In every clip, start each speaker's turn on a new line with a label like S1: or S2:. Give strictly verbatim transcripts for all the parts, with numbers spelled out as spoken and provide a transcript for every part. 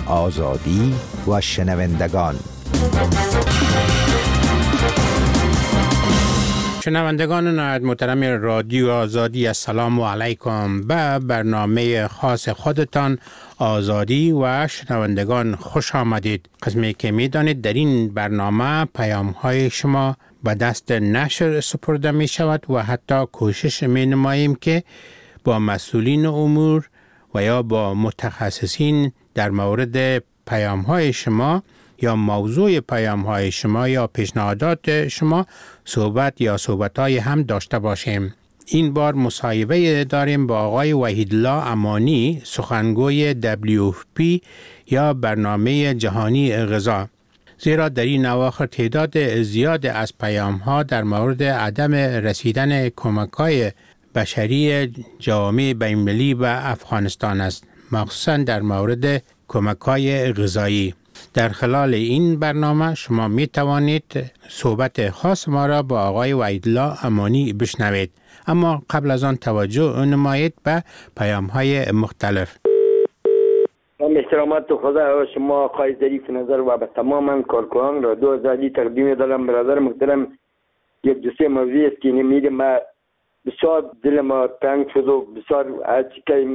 S1: آزادی و شنوندگان.
S2: شنوندگان نهایت محترم رادیو آزادی، السلام علیکم. به برنامه خاص خودتان آزادی و شنوندگان خوش آمدید. قسمی که می دانید در این برنامه پیام های شما به دست نشر سپرده می شود و حتی کوشش می نماییم که با مسئولین امور و یا با متخصصین در مورد پیام های شما یا موضوع پیام های شما یا پیشنهادات شما صحبت یا صحبت های هم داشته باشیم. این بار مصاحبه داریم با آقای وحیدالله امانی، سخنگوی دبلیو اف پی یا برنامه جهانی غذا. زیرا در این اواخر تعداد زیاد از پیام ها در مورد عدم رسیدن کمک های بشری جوامع بین‌المللی به افغانستان است، مخصوصا در مورد کمک های غذایی. در خلال این برنامه شما می توانید صحبت خاص ما را با آقای وحیدالله امانی بشنوید. اما قبل از آن توجه نمایید به پیام های مختلف.
S3: من احترامات خدا شما آقای ظریف نظر و به تمام کارکنان را دو آزادی تقدیم دارم. برادر محترم، یک دوسته موضوعی است که نمیده ما بسیار دل ما تنگ شد و بسیار هرچی که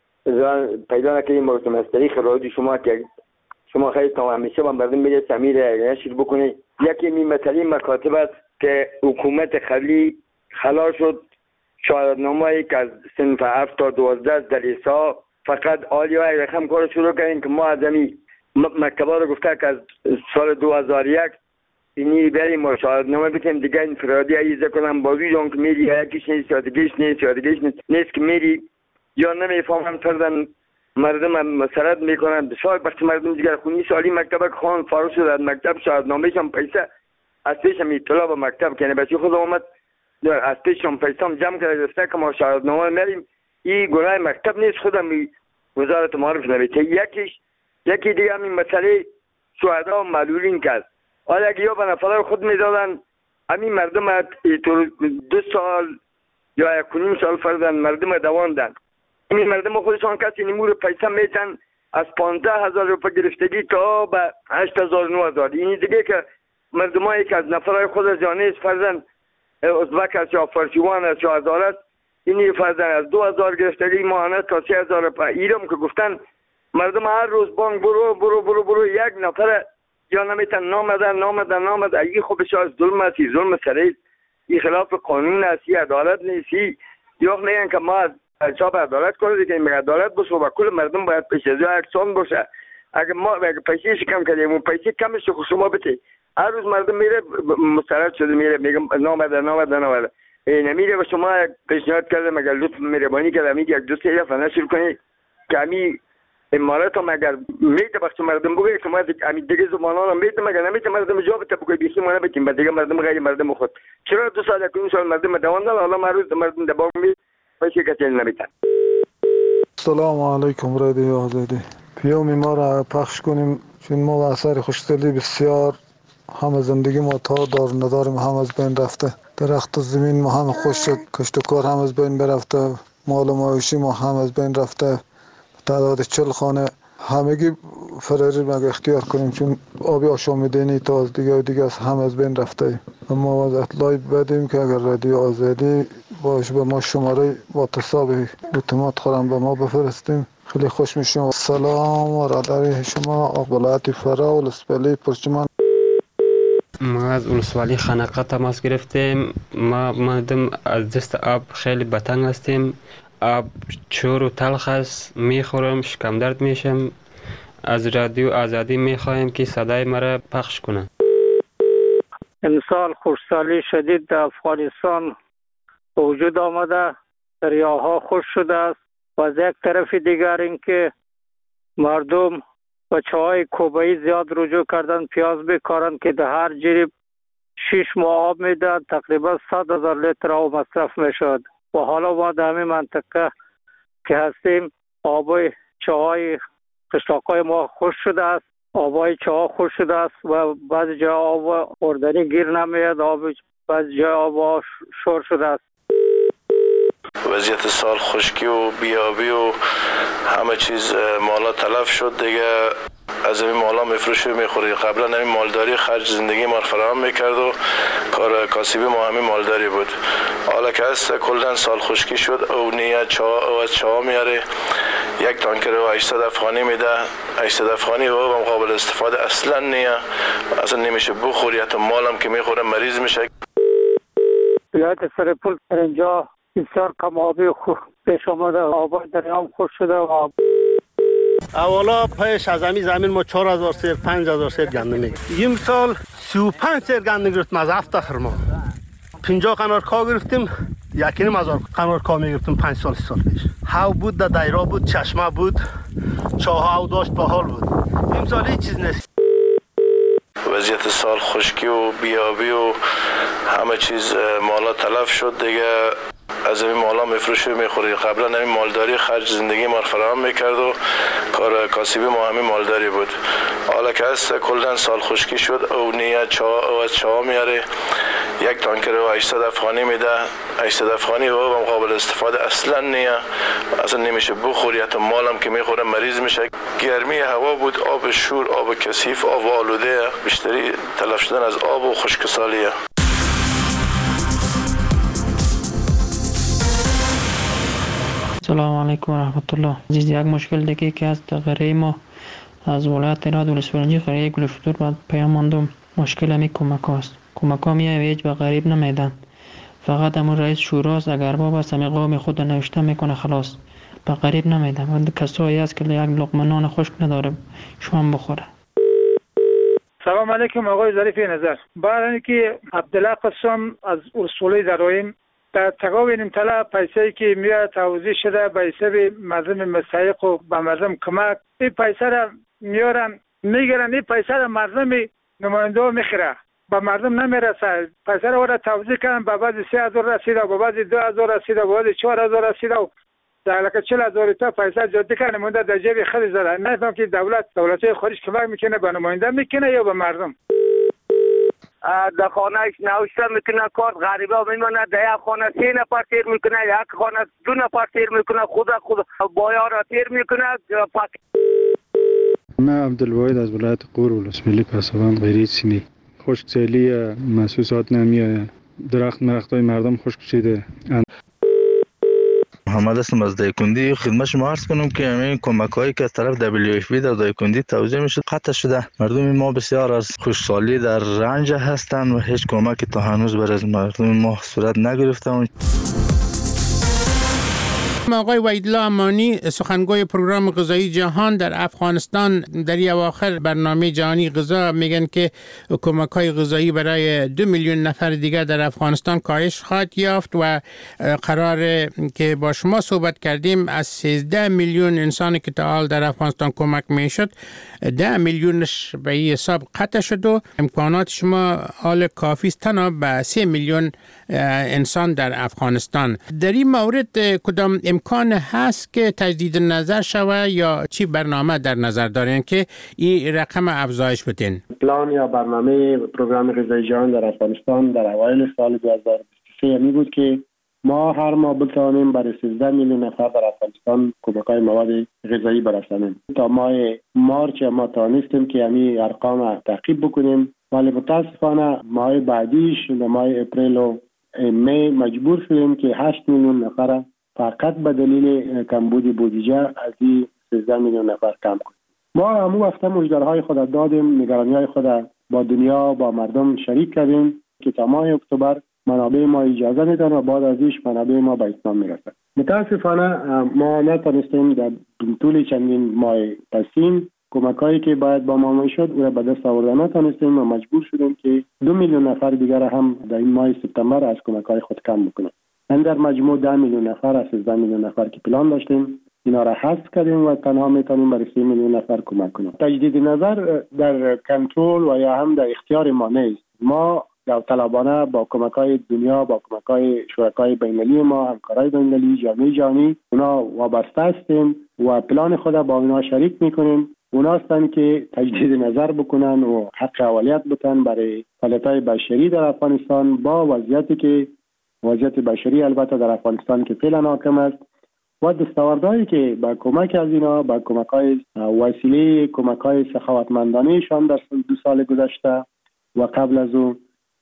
S3: پیدا نکنیم موضوع از طریق رادیو شما که شما خیلی تا همیشه با مردم میره سمیر نشر بکنه. یکی می مسئله مکاتب است که حکومت قبلی خلاص شد شهادتنامه‌ای که از صنف هفت تا دوازده در ایسا فقط آلیا رقم کار شروع کردیم که ما از امی مکتبا رو گفته که از سال دو هزار و یک اینی بریم ما شهادتنامه بکنیم دیگه انفرادی عیزه کنم بازوی جان که میری یکیش نیست یا دیگهش نیست یا دیگهش نیست, نیست که میری یا نمیفهمن فردن مردم مسرت میکنن. بسیار وقتی مردم دیگر خونی سالی مکتب خان فارغ شد از مکتب شهادتنامه‌ش هم پیسه از پیش هم اطلاع به مکتب کنه بچه خود آمد از پیش هم پیسه هم جمع کرده گفته که ما شهادتنامه میریم. این گناه مکتب نیست، خودم وزارت معارف نوشته. یکیش یکی دیگه همین مسئله شهدا و معلولین کرد. حالا اگه یا به نفر خود میدادن همین مردم دو سال یا یک و نیم سال فردن مردم دواندن. این مردم خودشان کسی نمور پیسه میتن از پانزده هزار روپه گرفتگی تا به هشت هزار نو هزار. اینی دیگه که مردم هایی که از نفرهای خود از جانیز فرزن ازبک است یا فرشیوان است یا هزار است، اینی فرزن از دو هزار گرفتگی ماهانه تا سی هزار روپه. ایرم که گفتن مردم هر روز بانک برو برو برو برو یک نفر یا نمیتن نامدن نامدن نامدن. اگه خوبش از ظلم است، ظلم سریع، این خلاف قانون است، عدالت نیست. یا میگن که ما حساب عدالت کنید که این عدالت باشه و کل مردم باید پیش از یکسان باشه. اگه ما اگه پیسه کم کردیم اون پیسه کمش رو شما بده. هر روز مردم میره مسترد شده میره میگه نامده نامده نامده نمیره. و شما پیشنهاد کردم اگر لطف مهربانی کردم یک دو سه دفعه نشر کنید که همین امارات هم اگر میده وقت مردم بگه شما همین دیگه زبانان هم میده مگر نمیده مردم جواب بده بگه بیخی ما نبتیم بعد دیگه مردم غیر مردم خود چرا دو سال یک سال مردم دواندن حالا هر روز مردم دباغ می پیسه کتل نمیتن.
S4: سلام علیکم رادیو آزادی. پیام ما را پخش کنیم چون ما و اثر خوشدلی بسیار هم زندگی ما تا دار نداریم هم از بین رفته. درخت زمین ما هم خوش شد، کشت و کار هم از بین برفته، مال و مواشی ما هم از بین رفته. تعداد چل خانه همگی فراری مگه اختیار کنیم چون آبی آشامیدنی تا از دیگه و دیگه هم از بین رفته. اما از اطلاعی بدیم که اگر رادیو آزادی باشه به ما شماره واتصاب اتومات خورم به ما بفرستیم خیلی خوش میشیم. سلام و راداری شما اقبالات فرا و لسپلی پرچمان.
S5: ما از اولسوالی خانقه تماس گرفتیم. ما مردم از دست آب خیلی بتنگ هستیم. آب چور و تلخ است، میخورم شکم درد میشم. از رادیو آزادی میخوایم که صدای مرا پخش کنه.
S6: امسال خشکسالی شدید در افغانستان وجود آمده، دریاها خشک شده است و از یک طرف دیگر اینکه مردم بچه‌های کوبایی زیاد رجوع کردن پیاز بکارن که در هر جریب شش ماه آب میدن، تقریبا صد هزار لیتر آب مصرف میشد و حالا ما در همین منطقه که هستیم آبای چاهای قشلاقای ما خشک شده است، آبای چاه خشک شده است و بعضی جا آب خوردنی گیر نمیاد، آب بعضی جا آب شور شده است.
S7: وضعیت سال خشکی و بیابی و همه چیز مالا تلف شد دیگه. از این مالا میفروشه میخوره. قبلا همین مالداری خرج زندگی ما فراهم میکرد و کار کاسبی ما همین مالداری بود. حالا که هست کلا سال خشکی شد او نیه چا او از چا میاره یک تانکر و هشتصد افغانی میده. هشتصد افغانی و قابل استفاده اصلا نیه، اصلا نمیشه بخوری، حتی مالم که میخوره مریض میشه.
S6: ولایت سرپل در اینجا بسیار کم آبی خوب پیش آمده، آبای دریام خوش شده و آب.
S8: اولا پیش از همین زمین ما چهار هزار سیر پنج هزار سیر گندم میگیریم. این سال سی و پنج سیر گندم گرفتیم از هفت اخر ما. پنجاه قنار کا گرفتیم، یکی نیم هزار قنار کا میگرفتیم پنج سال سی سال پیش. هاو بود، در دایرا بود، چشمه بود، چاه او داشت به حال بود. این سال هیچ چیز نیست.
S7: وضعیت سال خشکی و بیابی و همه چیز مالا تلف شد دیگه. از این مالا میفروشه میخوره. قبلا همین مالداری خرج زندگی ما فراهم میکرد و کار کاسبی ما همین مالداری بود. حالا که هست کلا سال خشکی شد او نیه چا او از چا میاره یک تانکر و هشتصد افغانی میده. هشتصد افغانی و قابل استفاده اصلا نیه، اصلا نمیشه بخوری، حتی مالم که میخوره مریض میشه. گرمی هوا بود، آب شور، آب کثیف، آب آلوده، بیشتری تلف شدن از آب و خشکسالیه.
S9: سلام علیکم و رحمت الله. عزیز، یک مشکل دیگه که از قریه ما از ولایت راد ولسوالی قریه گلشتور بعد پیام ماندم. مشکل همی کمک هاست. کمک ها میای هیچ به غریب نمیدن، فقط همون رئیس شوراست اگر باب است همی قوم خود نوشته میکنه خلاص، به غریب نمیدن. و کسایی هست که یک لقمه نان خشک نداره شما بخوره.
S6: سلام علیکم آقای ظریف نظر. بعد اینکه عبدالله قسم از اصولی درایم در تقابل طلا پیسه‌ای که میاد توزیع شده به حساب مردم مستحق و به مردم کمک، این پیسه را میارن میگیرن، این پیسه را مردم نماینده میخره، به مردم نمیرسه. پیسه را ورا توزیع کردن، به بعضی سه هزار رسیده، به بعضی دو هزار رسیده، به بعضی چهار هزار رسیده و در لکه چهل هزار تا پیسه جاده کنه مونده در جیب خود زده. نفهم که دولت دولت‌های خارج کمک میکنه به نماینده میکنه یا به مردم.
S10: در خانهش نوشته میکنه کار غریبا میمونه، در یک خانه سه نفر تیر میکنه، یک خانه دو نفر تیر میکنه، خود خود بایا را تیر میکنه.
S11: من عبدالواحد از ولایت غور ولسوالی پسابند غیری سیمی. خشکسالی محسوسات نمیآید، درخت مرختای مردم خشک شده.
S12: محمد هستم از دایکندی. خدمت شما عرض کنم که همین کمک هایی که از طرف دبلیو اف پی در دایکندی توزیع میشه قطع شده. مردم ما بسیار از خشکسالی در رنج هستند و هیچ کمکی تا هنوز برای مردم ما صورت نگرفته.
S2: آقای وحیدالله امانی، سخنگوی پروگرام غذایی جهان در افغانستان، در اواخر برنامه جهانی غذا میگن که کمک‌های غذایی برای دو میلیون نفر دیگر در افغانستان کاهش خواهد یافت و قرار که با شما صحبت کردیم از سیزده میلیون انسانی که تا حال در افغانستان کمک میشد ده میلیونش به این حساب قطع شد و امکانات شما حال کافی است تنها به سه میلیون انسان در افغانستان. در این مورد کدام امکان هست که تجدید نظر شوه یا چی برنامه در نظر دارین که این رقم افزایش بدین؟
S13: پلان یا برنامه پروگرام غذایی جهان در افغانستان در اوایل سال دو هزار و بیست و سه می بود که ما هر ماه بتوانیم برای سیزده میلیون نفر در افغانستان کمک‌های مواد غذایی برسانیم. تا ماه مارچ ما توانستیم که همین ارقام تعقیب بکنیم، ولی متاسفانه ماه بعدیش در ماه اپریل و می مجبور شدیم که هشت میلیون نفر فقط به دلیل کمبود بودجه از این سیزده میلیون نفر کم کنیم. ما همون وقت مژده‌های خود دادیم، نگرانی‌های خود با دنیا با مردم شریک کردیم که تا ماه اکتبر منابع ما اجازه میدن و بعد ازش منابع ما به اتمام میرسد. متاسفانه ما نتونستیم در طول چندین ماه پسین کمک‌هایی که باید با ما میشد او را به دست آوردن نتونستیم و مجبور شدیم که دو میلیون نفر دیگر هم در این ماه سپتامبر از کمک‌های خود کم بکنیم. من در مجموع ده میلیون نفر از سیزده میلیون نفر که پلان داشتیم اینا را حذف کردیم و تنها میتونیم برای سه میلیون نفر کمک کنیم. تجدید نظر در کنترل و یا هم در اختیار ما نیست. ما داوطلبانه با کمک‌های دنیا، با کمک‌های شرکای بین‌المللی ما، همکارای بین‌المللی، جامعه جهانی اونا وابسته هستیم و پلان خود با اونا شریک میکنیم. اونا هستن که تجدید نظر بکنن و حق اولیت بدن برای فعالیت‌های بشری در افغانستان با وضعیتی که وضعیت بشری البته در افغانستان که فعلا حاکم است و دستاوردهایی که با کمک از اینا، با کمک های وسیله کمک های سخاوتمندانهشان در دو سال گذشته و قبل از او،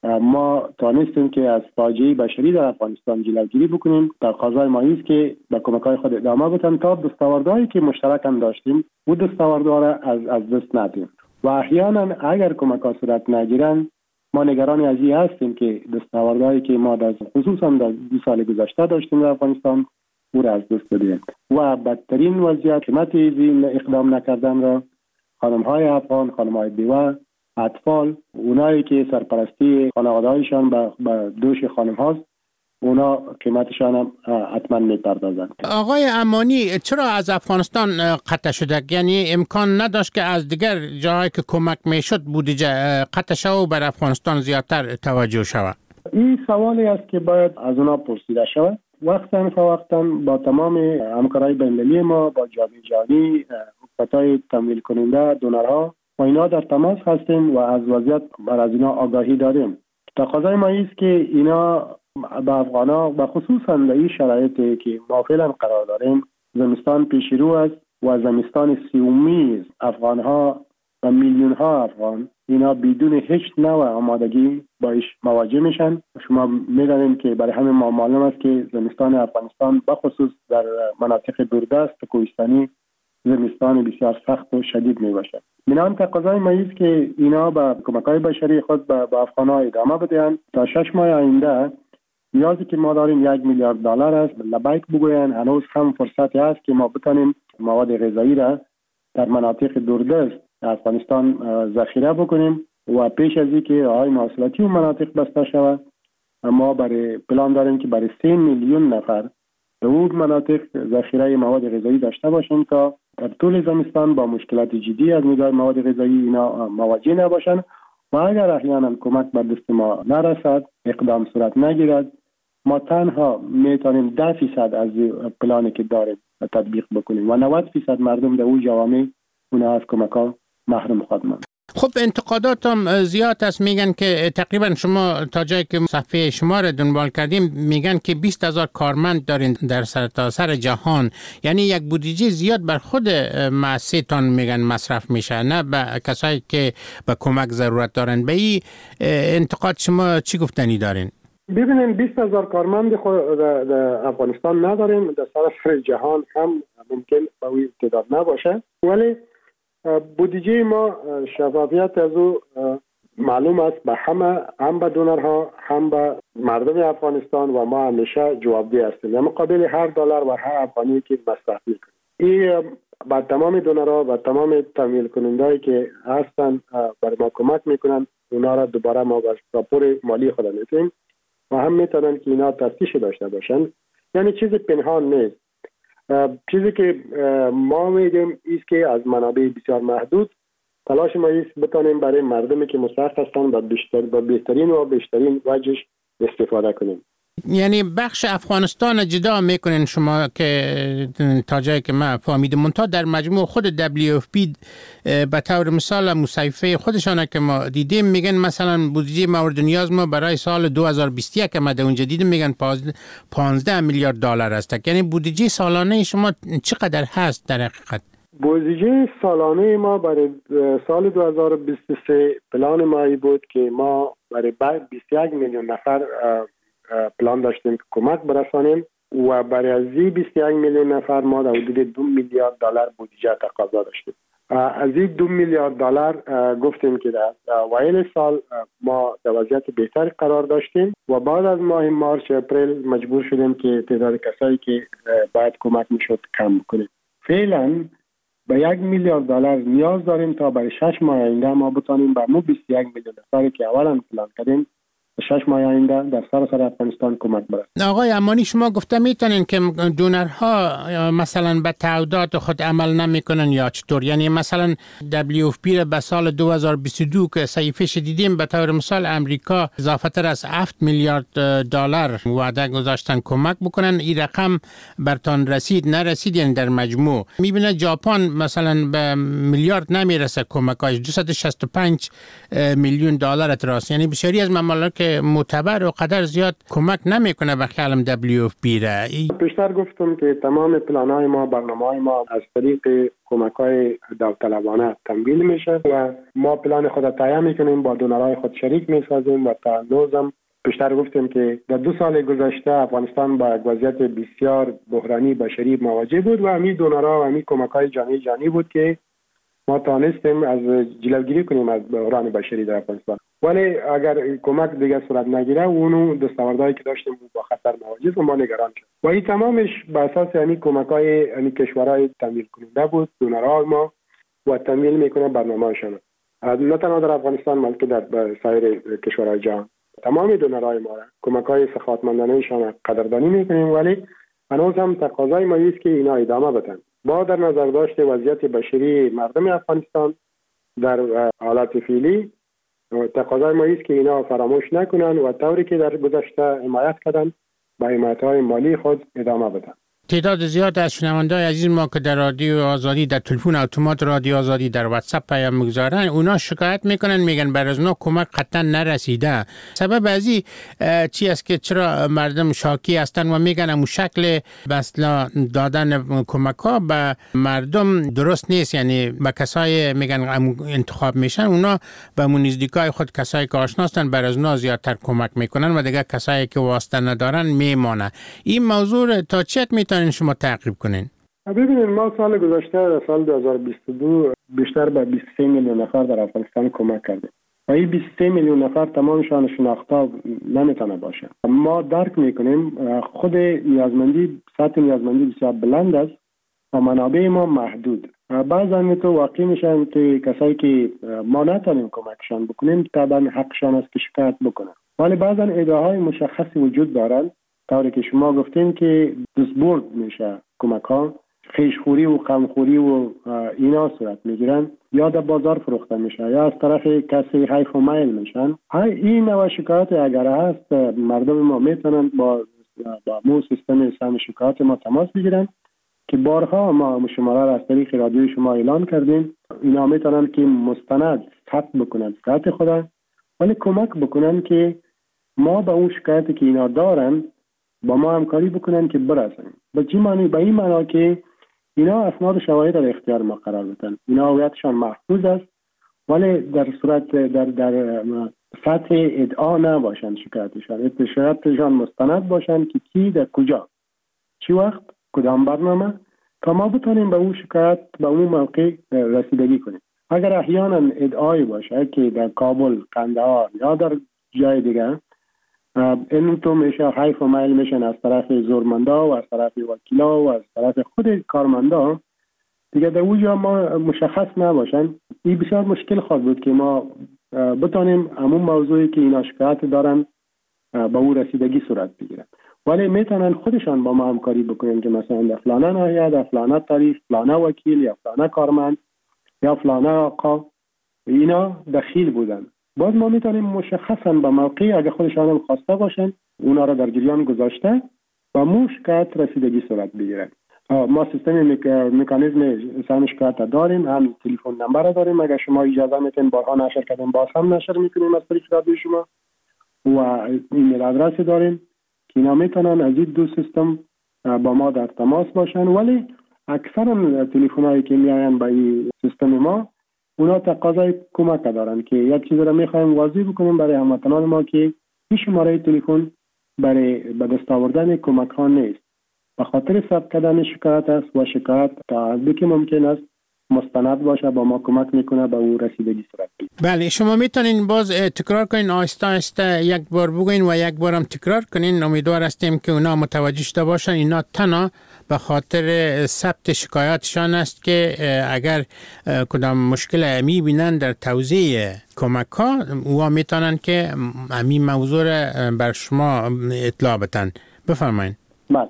S13: ما توانستیم که از فاجعه بشری در افغانستان جلوگیری بکنیم. تقاضای ما است که با کمک های خود ادامه بدیم تا دستاوردهایی که مشترک هم داشتیم و دستاوردها را از از دست ندیم. و احیانا اگر کمک ها صورت نگیرند، ما نگران از این هستیم که دستاوردهایی که ما در خصوصا در دو سال گذشته داشتیم در افغانستان او را از دست بدیم. و بدترین وضعیت قیمت این اقدام نکردن را خانم های افغان، خانم های بیوه، اطفال، اونایی که سرپرستی خانواده‌هایشان به دوش خانم هاست، اونا قیمتشان هم حتما میپردازند.
S2: آقای امانی، چرا از افغانستان قطع شده؟ یعنی امکان نداشت که از دیگر جاهایی که کمک میشد بودجه قطع شود و بر افغانستان زیادتر توجه شود؟
S13: این سوالی است که باید از اونا پرسیده شود. وقتا فوقتا با تمام همکارای بین‌المللی ما، با جامعه جهانی، حکومت‌های تمویل کننده، دونرها و اینا در تماس هستیم و از وضعیت بر از اینا آگاهی داریم. تقاضای ما است که اینا با افغانا و خصوصا در این شرایطی که ما فعلا قرار داریم، زمستان پیش رو است و زمستان سیومی افغانها و میلیون ها افغان اینا بدون هیچ نوع آمادگی باش مواجه میشن. شما میدانید که برای همین ما معلوم است که زمستان افغانستان بخصوص در مناطق دوردست و کوهستانی زمستان بسیار سخت و شدید می باشد. بنابراین تقاضای ما است که اینا با کمک‌های بشری خود به افغان‌ها ادامه بدهند. تا شش ماه آینده نیازی که ما داریم یک میلیارد دلار است. لبیک بگویند هنوز هم فرصتی است که ما بتانیم مواد غذایی را در مناطق دوردست افغانستان ذخیره بکنیم و پیش از اینکه راه‌های مواصلاتی و مناطق بسته شود، ما برای پلان داریم که برای سه میلیون نفر در اون مناطق ذخیره مواد غذایی داشته باشیم تا در طول زمستان با مشکلات جدی از نگاه مواد غذایی اینا مواجه نباشند و اگر احیانا کمک به دست ما نرسد، اقدام صورت نگیرد، ما تنها میتونیم ده فیصد از پلانی که داریم تطبیق بکنیم و نود فیصد مردم در اون جوامع اونها از کمک ها محروم خواهد ماند.
S2: خب انتقادات هم زیاد است. میگن که تقریبا شما تا جایی که صفحه شما را دنبال کردیم میگن که بیست هزار کارمند دارین در سرتاسر جهان، یعنی یک بودجه زیاد بر خود مؤسسه‌تان میگن مصرف میشه، نه به کسایی که به کمک ضرورت دارن. به این انتقاد شما چی گفتنی دارین؟
S13: ببینید بیست هزار کارمند خود در افغانستان نداریم، در سراسر جهان هم ممکن به این تعداد نباشه، ولی بودجه ما شفافیت از او معلوم است به همه، هم به دونرها هم به مردم افغانستان و ما همیشه جوابدهی هستیم در مقابل هر دلار و هر افغانی که مصرف میکنیم. این با تمام دونرها و تمام تمویل کنندهایی که هستن برای ما کمک میکنن، اونا را دوباره ما با راپور مالی خود میتونیم و هم میتونن که اینا تفتیش داشته باشن، یعنی چیز پنهان نیست. چیزی که ما میگیم ایست که از منابع بسیار محدود تلاش ما ایست بتانیم برای مردمی که مستحق هستند با بیشتر با بهترین و بیشترین وجهش استفاده کنیم.
S2: یعنی بخش افغانستان جدا میکنین شما که تا جایی که من فهمیدم، منتها در مجموع خود دبلیو اف پی به طور مثال مصیفه خودشانه که ما دیدیم میگن مثلا بودجه مورد نیاز ما برای سال دو هزار و بیست و یک که ما در اونجا دیدیم میگن پانزده میلیارد دلار است. یعنی بودجه سالانه شما چقدر هست در حقیقت؟
S13: بودجه سالانه ما برای سال دو هزار و بیست و سه پلان ما بود که ما برای بیست و یک میلیون نفر پلان داشتیم که کمک برسانیم و برای از این بیست و یک میلیون نفر ما در حدود دو میلیارد دلار بودجه تقاضا داشتیم. از این دو میلیارد دلار گفتیم که در اوایل سال ما در وضعیت بهتر قرار داشتیم و بعد از ماه مارس اپریل مجبور شدیم که تعداد کسایی که باید کمک میشد کم کنیم. فعلا به یک میلیارد دلار نیاز داریم تا برای شش ماه آینده ما بتانیم به مو بیست و یک میلیون نفری که اولا پلان کردیم شش ماه آینده در سراسر افغانستان کمک برسد.
S2: آقای امانی، شما گفته میتونین که دونرها مثلا به تعهدات خود عمل نمیکنن یا چطور؟ یعنی مثلا دبلیو اف پی به سال دو هزار و بیست و دو که صحیفه‌اش دیدیم به طور مثال امریکا اضافه تر از هفت میلیارد دلار وعده گذاشتن کمک بکنن. این رقم برتان رسید نرسید؟ یعنی در مجموع میبینه ژاپن مثلا به میلیارد نمیرسه کمکاش، دویست و شصت و پنج میلیون دلار تراست. یعنی بسیاری از ممالک معتبر و قدر زیاد کمک نمیکنه به خیالم دبلیو اف پی را.
S13: بیشتر گفتم که تمام پلان‌های ما، برنامه‌های ما از طریق کمک‌های داوطلبانه تمویل میشه و ما پلان خود تهیه میکنیم، با دونرهای خود شریک میسازیم و تا نوزم بیشتر گفتیم که در دو سال گذشته افغانستان با یک وضعیت بسیار بحرانی بشری مواجه بود و همین دونرها و همین کمک‌های جهانی جهانی بود که ما توانستیم از جلوگیری کنیم از بحران بشری در افغانستان. ولی اگر کمک دیگه صورت نگیره اونو دستاوردهایی که داشتیم با خطر مواجه و ما نگران شد. و این تمامش به اساس یعنی کمک‌های یعنی کشورهای تمویل کننده بود، دونرها ما و تمویل میکنه برنامه‌شان. نه تنها در افغانستان بلکه در سایر کشورهای جهان. تمام دونرهای ما کمک‌های سخاوتمندانه‌شان قدردانی میکنیم، ولی هنوز هم تقاضای ما است که اینا ادامه بدن. با در نظر داشت وضعیت بشری مردم افغانستان در حالت فعلی، تقاضای ما است که اینا فراموش نکنن و طوری که در گذشته حمایت کردن با حمایت‌های مالی خود ادامه بدن.
S2: تعداد زیاد از شنونده‌های عزیز ما که در رادیو آزادی، در تلفن اتومات رادیو آزادی، در واتساپ پیام میگذارن، اونا شکایت میکنن، میگن بر از اونا کمک قطعا نرسیده. سبب ازی چی است که چرا مردم شاکی هستن و میگن امو شکل بسلا دادن کمک ها به مردم درست نیست، یعنی به کسای میگن امو انتخاب میشن، اونا به امو نزدیکای خود کسایی که آشنا هستن بر از اونا زیادتر کمک میکنن و دیگه کسایی که واسطه ندارن میمانه. این موضوع تا چه میتونن شما تعقیب کنین؟
S13: ببینید ما سال گذشته سال دو هزار و بیست و دو بیشتر به بیست و سه میلیون نفر در افغانستان کمک کردیم و این بیست و سه میلیون نفر تمامشان شناخته نمیتونه باشه. ما درک میکنیم خود نیازمندی، سطح نیازمندی بسیار بلند است و منابع ما محدود. بعضا تو واقع میشن که کسایی که ما نتونیم کمکشان بکنیم طبعا حقشان است که شکایت بکنن، ولی بعضا ادعاهای مشخصی وجود دارن طوری که شما گفتین که دستبرد میشه کمک ها، خیشخوری و غمخوری و اینا صورت میگیرن یا در بازار فروخته میشه یا از طرف کسی حیف و میل میشن. این نوع شکایت اگر هست مردم ما میتونن با با مو سیستم سهم شکایت ما تماس بگیرن که بارها ما شماره را از طریق رادیو شما اعلان کردیم. اینا میتونن که مستند ثبت بکنن شکایت خود، ولی کمک بکنن که ما به اون شکایتی که اینا دارن با ما همکاری بکنن که برسن. به چی معنی؟ به این معنی که اینا اسناد و شواهد در اختیار ما قرار بدن. اینا هویتشان محفوظ است، ولی در صورت در در سطح ادعا نباشن شکایتشان، شکایتشان مستند باشن که کی در کجا چی وقت کدام برنامه، تا ما بتونیم به اون شکایت به اون موقع رسیدگی کنیم. اگر احیانا ادعایی باشه که در کابل، قندهار یا در جای دیگه این تو میشه حیف و میل میشن از طرف زورمندا و از طرف وکیلا و از طرف خود کارمندا دیگه، در اونجا ما مشخص نباشن، این بسیار مشکل خواهد بود که ما بتونیم همون موضوعی که اینا شکایت دارن به اون رسیدگی صورت بگیرن. ولی میتونن خودشان با ما همکاری بکنن که مثلا در فلانه ناحیه، در فلانه تاریخ، فلانه وکیل یا فلانه کارمند یا فلانه آقا اینا دخیل بودن. باز ما میتونیم مشخصا به موقع اگه خودشان هم خواسته باشن اونا را در جریان گذاشته و مو شکایت رسیدگی صورت بگیرن. ما سیستم مکانیزم سهم شکایت داریم، هم تلفن نمبر داریم، اگه شما اجازه میتین بارها نشر کردیم باز هم نشر میکنیم از طریق رادیو شما، و ایمیل آدرس داریم که اینا میتونن از این دو سیستم با ما در تماس باشن. ولی اکثرا تلفن هایی که میاین با این سیستم ما اونا تقاضای کمک دارن که یک چیز را میخوایم واضح بکنیم برای هموطنان ما که این شماره تلفن برای به دست آوردن کمک ها نیست، به خاطر ثبت کردن شکایت است و شکایت تا حدی که ممکن است مستند باشه با ما کمک میکنه به اون رسیدگی صورت بگیره.
S2: بله، شما میتونین باز تکرار کنین، آهسته آهسته یک بار بگوین و یک بارم تکرار کنین. امیدوار هستیم که اونا متوجه شده باشن اینا تنها به خاطر ثبت شکایاتشان است که اگر کدام مشکل میبینن در توزیع کمک ها او میتونن که همین موضوع بر شما اطلاع بدن. بفرمایید.
S13: بله،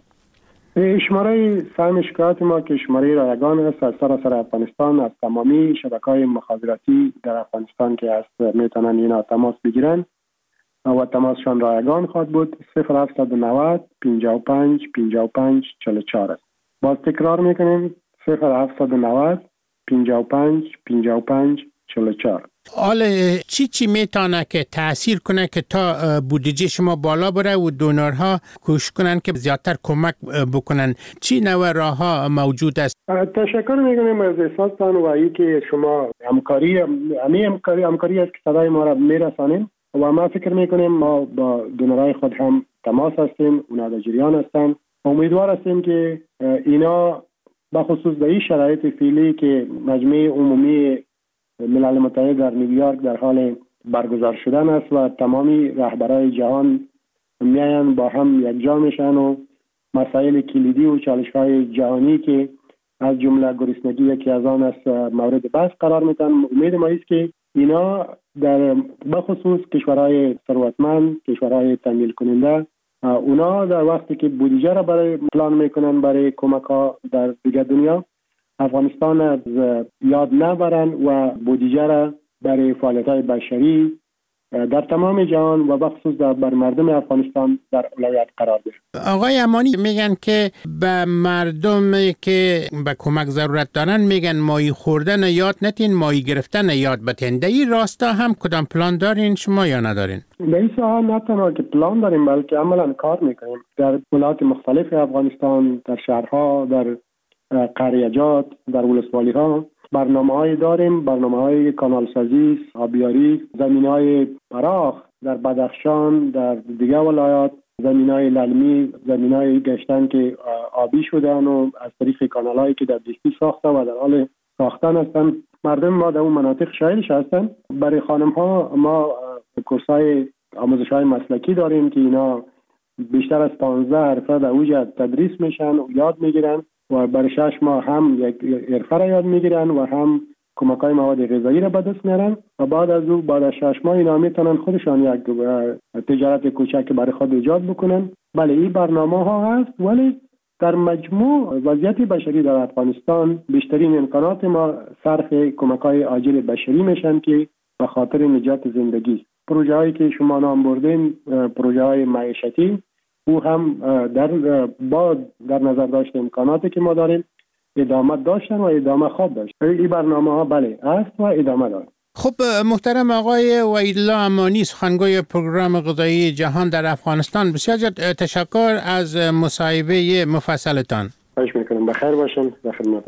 S13: شماره سهم شکایات ما که شماره رایگان است از سراسر افغانستان، از تمامی شبکه‌های مخابراتی در افغانستان که هست میتونن اینا تماس بگیرن و تماسشان رایگان خواهد بود. صفر هفت نه صفر پنجاه و پنج پنجاه و پنج چهل و چهار است. باز تکرار میکنیم صفر هفت نه صفر پنجاه و پنج پنجاه و پنج چهل و چهار.
S2: حالا چی چی میتونه که تأثیر کنه که تا بودجه شما بالا بره و دونرها کوشش کنن که زیادتر کمک بکنن؟ چی نوع راه ها موجود است؟
S13: تشکر میکنیم از احساستان و ای که شما همکاری همی همکاری همکاری است که صدای ما را میرسانیم و ما فکر میکنیم ما با دونرهای خود هم تماس هستیم، اونا در جریان هستن. امیدوار هستیم که اینا بخصوص در این شرایط فعلی که مجمع عمومی ملل متحد در نیویورک در حال برگزار شدن است و تمامی رهبرای جهان میاین با هم یکجا میشن و مسائل کلیدی و چالش‌های جهانی که از جمله گرسنگی یکی از آن است مورد بحث قرار میدن. امید ما است که اینا در بخصوص کشورهای ثروتمند، کشورهای تمویل کننده، اونا در وقتی که بودجه را برای پلان میکنن برای کمک ها در دیگر دنیا، افغانستان از یاد نبرن و بودجه را برای فعالیت‌های بشری در تمام جهان و بخصوص در بر مردم افغانستان در اولویت قرار دهند.
S2: آقای امانی میگن که به مردمی که به کمک ضرورت دارن میگن ماهی خوردن یاد نتین، ماهی گرفتن یاد بتین. در این راستا هم کدام پلان دارین شما یا ندارین؟
S13: در این ساحه نه تنها که پلان داریم بلکه عملا کار میکنیم در ولایات مختلف افغانستان، در شهرها، در قریجات، در ولسوالی ها برنامه های داریم، برنامه های کانال سازی، آبیاری، زمین های فراخ در بدخشان، در دیگر ولایات، زمین های للمی، زمین های گشتن که آبی شدن و از طریق کانال هایی که در دیستی ساخته و در حال ساختن هستن. مردم ما در اون مناطق شایلش هستن. برای خانم ها ما کورس های آموزش های مسلکی داریم که اینا بیشتر از پانزده حرفه در اوج تدریس میشن و یاد میگیرن و برای شش ماه هم یک حرفه را یاد میگیرن و هم کمک‌های مواد غذایی را به دست میارن و بعد از او بعد از شش ماه اینا میتونن خودشان یک تجارت کوچک برای خود ایجاد بکنن. بله این برنامه ها هست، ولی در مجموع وضعیت بشری در افغانستان بیشترین امکانات ما صرف کمک‌های عاجل بشری میشن که به خاطر نجات زندگی. پروژه هایی که شما نام بردین پروژه های معیشتی او هم در با در نظر داشت امکاناتی که ما داریم ادامه داشتن و ادامه خواب داشت. این برنامه ها بله است و ادامه دارد.
S2: خب محترم آقای وحیدالله امانی، سخنگوی پروگرام غذایی جهان در افغانستان، بسیار تشکر از مصاحبه مفصلتان.
S13: خواهش میکنم. بخیر باشین. در خدمت.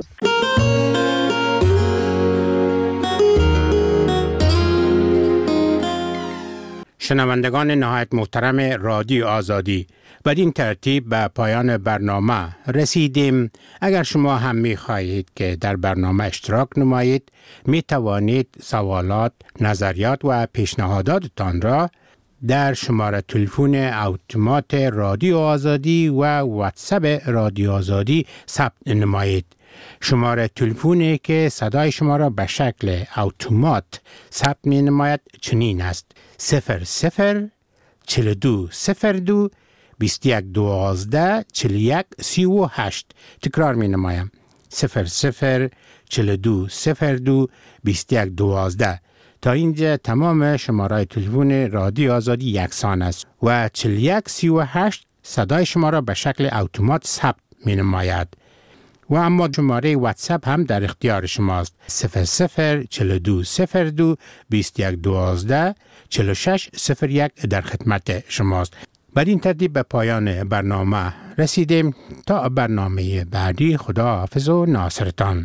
S2: شنوندگان نهایت محترم رادیو آزادی، بدین ترتیب به پایان برنامه رسیدیم. اگر شما هم می خواهید که در برنامه اشتراک نمایید، می توانید سوالات، نظریات و پیشنهاداتتان را در شماره تلفن اتومات رادیو آزادی و واتساپ رادیو آزادی ثبت نمایید. شماره تلفنی که صدای شما را به شکل اتومات ثبت می نماید چنین است: صفر صفر چهل و دو صفر دو بیست و یک دوازده چهل و یک سی و هشت. تکرار می نمایم: صفر صفر چهل و دو صفر دو بیست و یک دوازده. تا اینجا تمام شماره تلفن رادیو آزادی یکسان است و چهل و یک سی و هشت صدای شما را به شکل اتومات ثبت می نماید. و اما شماره واتساپ هم در اختیار شماست: صفر صفر چهل و دو صفر دو بیست و یک دوازده چهل و شش صفر یک در خدمت شماست. بر این ترتیب به پایان برنامه رسیدیم. تا برنامه بعدی، خدا حافظ و ناصرتان.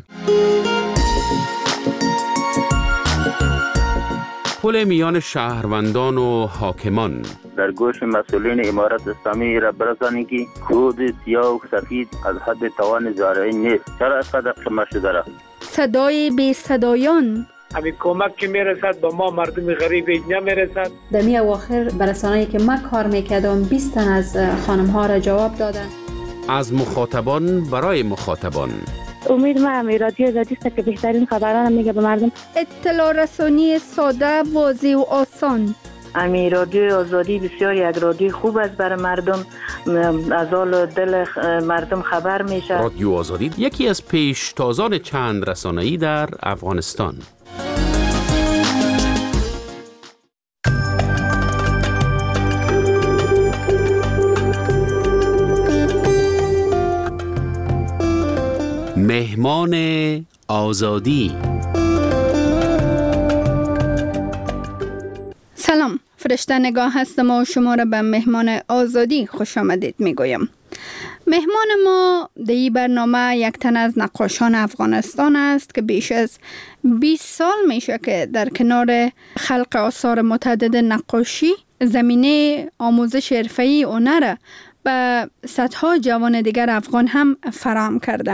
S14: پل میان شهروندان و حاکمان
S15: در گوش مسئولین امارت اسلامی را برسانی که خود سیاه و سفید از حد توان زارعی نیست. چرا از قدر شما شده را؟
S16: صدای بی صدایان،
S17: همین کمک که میرسد با ما مردم غریب اینجا میرسد.
S18: در می اواخر برسانه‌ای که من کار میکردم بیست تن از خانم ها را جواب دادن.
S14: از مخاطبان برای مخاطبان.
S19: امید ما هم رادیو آزادی است که بهترین خبران میگه به مردم.
S16: اطلاع رسانی ساده، واضح و آسان.
S20: امی رادیو آزادی بسیار یک رادیو خوب است برای مردم، از حال دل مردم خبر میشه.
S14: رادیو آزادی یکی از پیشتازان چند رسانه‌ای در افغانستان. مهمان آزادی.
S16: فرشته نگاه هستم و شما را به مهمان آزادی خوش آمدید میگویم. مهمان ما در این برنامه یک تن از نقاشان افغانستان است که بیش از بیست سال میشه که در کنار خلق آثار متعدد نقاشی زمینه آموزش حرفه‌ای هنر به صدها جوان دیگر افغان هم فراهم کرده.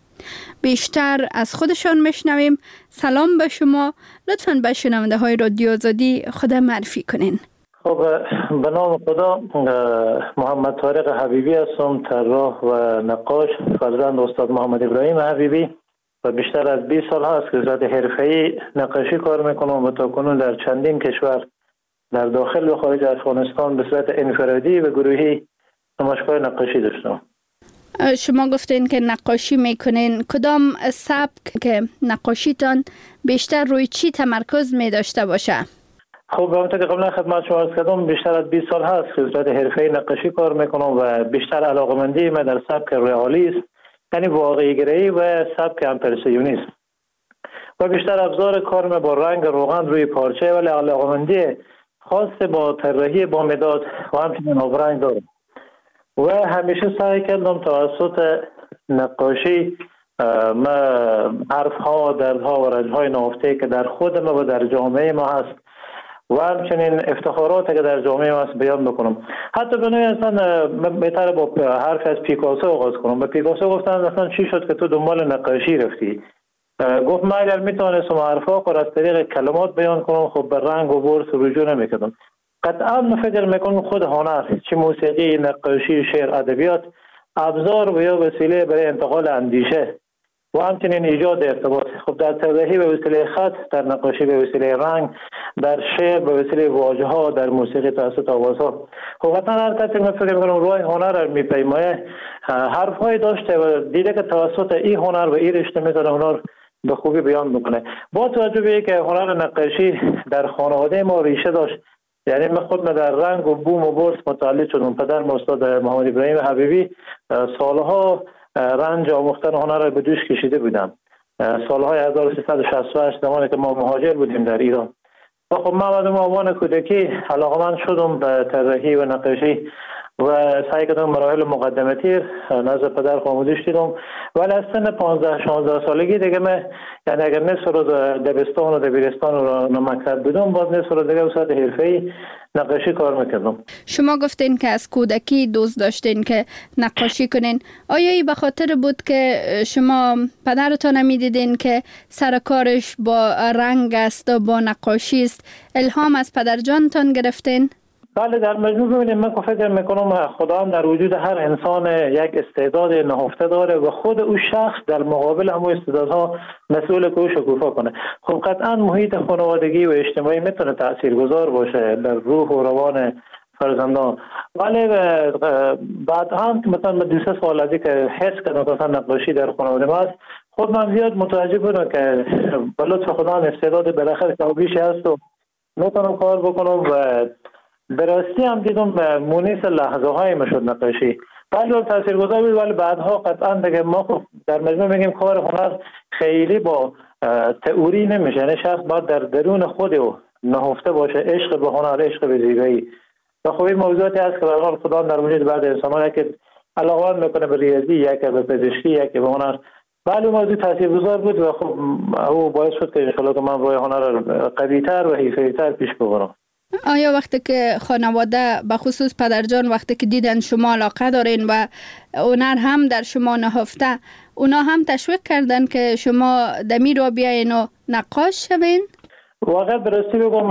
S16: بیشتر از خودشان میشنویم. سلام به شما. لطفاً به شنونده های رادیو آزادی خود معرفی کنین.
S21: خب به نام خدا، محمد طارق حبیبی هستم، طراح و نقاش، فرزند استاد محمد ابراهیم حبیبی و بیشتر از بیست سال هست که به صورت حرفه‌ای نقاشی کار میکنم و تاکنون در چندین کشور در داخل و خارج از افغانستان به صورت انفرادی و گروهی نمایشگاه نقاشی داشتم.
S16: شما گفتین که نقاشی میکنین، کدام سبک که نقاشیتان بیشتر روی چی تمرکز می داشته باشه؟
S21: خب همونطور که قبلا خدمت شما عرض کردم، بیشتر از بیست سال هست که به صورت حرفه‌ای نقاشی کار میکنم و بیشتر علاقه‌مندی من در سبک رئالیسم، یعنی واقعی گرایی و سبک امپرسیونیسم و بیشتر ابزار کار من با رنگ روغن روی پارچه، ولی علاقه‌مندی خاص با طراحی با مداد و همچنین آبرنگ دارم و همیشه سعی کردم توسط نقاشی ما حرف ها، درد ها و رنج های نهفته که در خود ما و در جامعه ما هست و همچنین افتخارات که در جامعه ما هست بیان بکنم. حتی به نوعی اصلا بهتره با حرف از پیکاسو آغاز کنم. به پیکاسو گفتن اصلا چی شد که تو دنبال نقاشی رفتی؟ گفت من اگر میتونستم حرفا رو از طریق کلمات بیان کنم، خب به رنگ و برس رجوع نمیکردم. قطعا فکر میکنم خود هنر، چه موسیقی، نقاشی، شعر، ادبیات، ابزار و یا وسیله برای انتقال اندیشه و همچنین ایجاد ارتباط. خب در طراحی به وسیله خط، در نقاشی به وسیله رنگ، در شعر به وسیله واژه ها، در موسیقی توسط آوازها. خب قطعا هر کسی من فکر میکنم روی هنر میپیمایه حرف های داشته و دیده که توسط این هنر و این رشته میتونه هنر به خوبی بیان بکنه. با توجه به اینکه هنر نقاشی در خانواده ما ریشه داشت، یعنی من خود من در رنگ و بوم و برس متعلق شدم. پدر استاد محمد ابراهیم حبیبی سالها رنج آموختن هنر را به دوش کشیده بودم، سالهای هزار و سیصد و شصت و هشت زمانی که ما مهاجر بودیم در ایران. و خب من بعد عنوان کودکی علاقه‌مند شدم به طراحی و نقاشی و سعی کردم مراحل مقدماتی نزد پدر آموزش دیدم، ولی از سن پانزده شانزده سالگی دیگه من، یعنی اگر نصف روز دبستان و دبیرستان و مکتب بودم، باز نصف روز دیگه به صورت حرفه‌ای نقاشی کار میکردم.
S16: شما گفتین که از کودکی دوست داشتین که نقاشی کنین. آیا این به خاطر بود که شما پدرتان میدیدین که سر کارش با رنگ است و با نقاشی است، الهام از پدرجانتان گرفتین؟
S21: بله، در مجموع ببینید من فکر میکنم خدا در وجود هر انسان یک استعداد نهفته داره و خود او شخص در مقابل همون استعدادها مسئول که او شکوفا کنه. خب قطعا محیط خانوادگی و اجتماعی میتونه تاثیرگذار باشه در روح و روان فرزندان، ولی بعد هم که مثلا دو سه سال ازی که حس کردم که مثلا نقاشی در خانواده ما است، خود من زیاد متوجه بودم که به لطف خدا استعداد بالاخره کمابیشی هست و میتونم کار بکنم و به راستی هم دیدم مونس لحظه های ما شد نقاشی. ولی تاثیرگذار بود، ولی بعدها قطعا دیگه ما خب در مجموع میگیم کار هنر خیلی با تئوری نمیشه، یعنی شخص باید در درون خود او نهفته باشه، عشق به هنر، عشق به زیبایی. و خب این موضوعاتی هست که به هر حال خدا در وجود بعض انسان‌ها یکی علاقه میکنه به ریاضی، یکی به پزشکی، یکی به هنر. ولی موضوع تاثیرگذار بود و خب او باعث شد که ان شاء الله که من روی هنر قوی‌تر و حرفه‌ای‌تر پیش ببرم.
S16: آیا وقتی که خانواده به خصوص پدرجان وقتی که دیدن شما علاقه دارین و هنر هم در شما نهفته، اونا هم تشویق کردن که شما دمی رو بیاین و نقاش شوین؟
S21: واقعا براستی بگم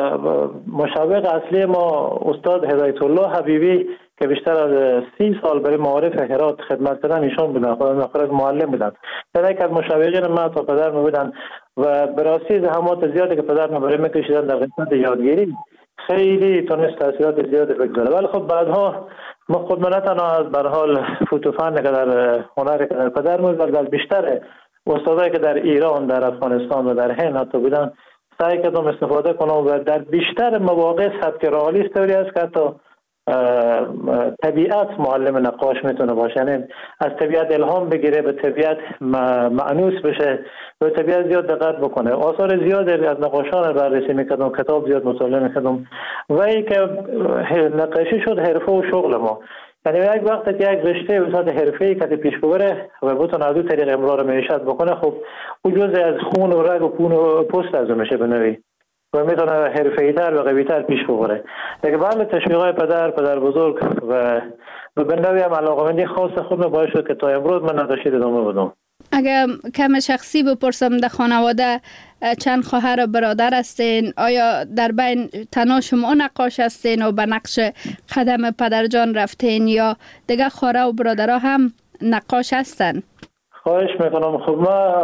S21: مشوق اصلی ما استاد هدایت الله حبیبی که بیشتر از سی سال برای معارف هرات خدمت کردن ایشان بودن، خودم معلم بودن. در یک از مشوقین ما تا پدر می بودن و براستی زحمات زیادی که پدر ما برای میکشیدن در قسمت یادگیری خیلی تونست تاثیرات زیادی بگذاره. ولی خب بعدها ما خود ما نه تنها از به هر حال فوتوفن که در هنر که در پدر ما، بلکه در بیشتر استادایی که در ایران، در افغانستان و در هند حتی بودن سعی کردم استفاده کنم و در بیشتر مواقع سبک رئالیست طوری است که حتی طبیعت معلم نقاش میتونه باشه، یعنی از طبیعت الهام بگیره، به طبیعت معنوس بشه، به طبیعت زیاد دقت بکنه. آثار زیاد از نقاشان بررسی میکردم، کتاب زیاد مطالعه میکردم و ای که نقاشی شد حرفه و شغل ما. یعنی یک وقت که یک رشته به صورت حرفه‌ای که پیش ببره و بتونه از اون طریق امرار معیشت بکنه، خب اون جزء از خون و رگ و خون و پوست از میشه به نوعی و میتونه حرفه‌ای‌تر و قوی‌تر پیش ببره. دیگه بله تشویق‌های پدر پدر بزرگ و به نوعی هم علاقه‌مندی خاص خود باعث شد که تا امروز من نقاشی ادامه بدم.
S16: اگر کم شخصی بپرسم، در خانواده چند خواهر و برادر هستین؟ آیا در بین تنها شما نقاش هستین و به نقش قدم پدرجان رفتین یا دیگه خواهر و برادرها هم نقاش هستن؟
S21: خواهش میکنم. خب ما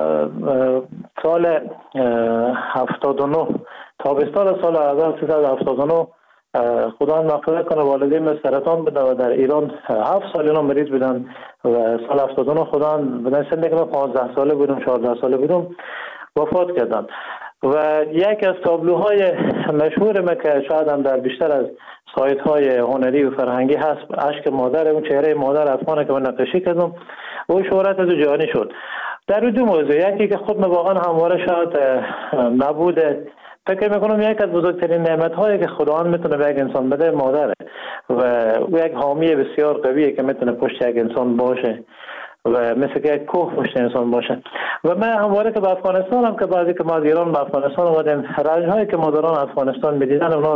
S21: سال هفتاد و نه تابستان سال هزار و سیصد و هفتاد و نه خدا مغفرت کنه والدین سرطان بودن و در ایران هفت سال اینا مریض بودن و سال هفتاد و نه خدا بدن سنی که من پانزده ساله بودم چهارده ساله بودم وفات کردن. و یک از تابلوهای مشهور ما که شاید هم در بیشتر از سایت های هنری و فرهنگی هست، اشک مادر، اون چهره مادر افغانه که من نقاشی کردم و شهرت از جهانی شد. در دو موضوع، یکی که خود من واقعا همواره شاید نبوده، فکر میکنم یک از بزرگترین نعمت هایی که خداوند میتونه به یک انسان بده مادره و او یک حامی بسیار قویه که میتونه پشت یک انسان باشه و مثل که یک کوه پشت انسان باشه. و من همواره که به افغانستان هم که بعضی که ما از ایران به افغانستان اومدیم، رنج هایی که مادران افغانستان میدیدن اونا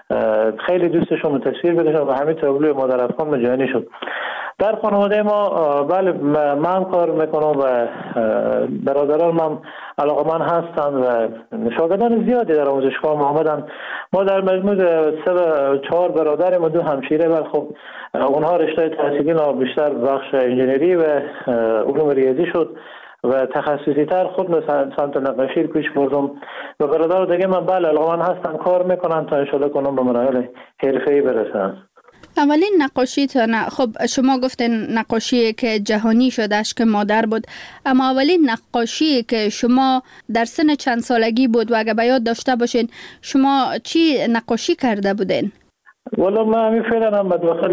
S21: خیلی دوستشون تصویر بکشن و همین تابلوی مادر افغان مجانی شد. در خانواده ما بله من کار میکنم و برادران من علاقمند هستند و شاگردان زیادی در آموزشگاه ما آمدن. ما در مجموع سه چهار برادریم و دو همشیره و خب اونها رشته تحصیلی ما بیشتر بخش انجینری و علوم ریاضی شد و تخصصی تر خود مثلا سمت نقاشی پیش بردم و برادر دیگه من بله علاقمند هستن کار میکنن تا انشالله کنم به مراحل حرفه‌ای برسن.
S16: اولین نقاشیتان، خب شما گفتین نقاشی که جهانی شدش که مادر بود، اما اولین نقاشی که شما در سن چند سالگی بود و اگه به یاد داشته باشین شما چی نقاشی کرده بودین؟
S21: والا من همین فعلا هم به داخل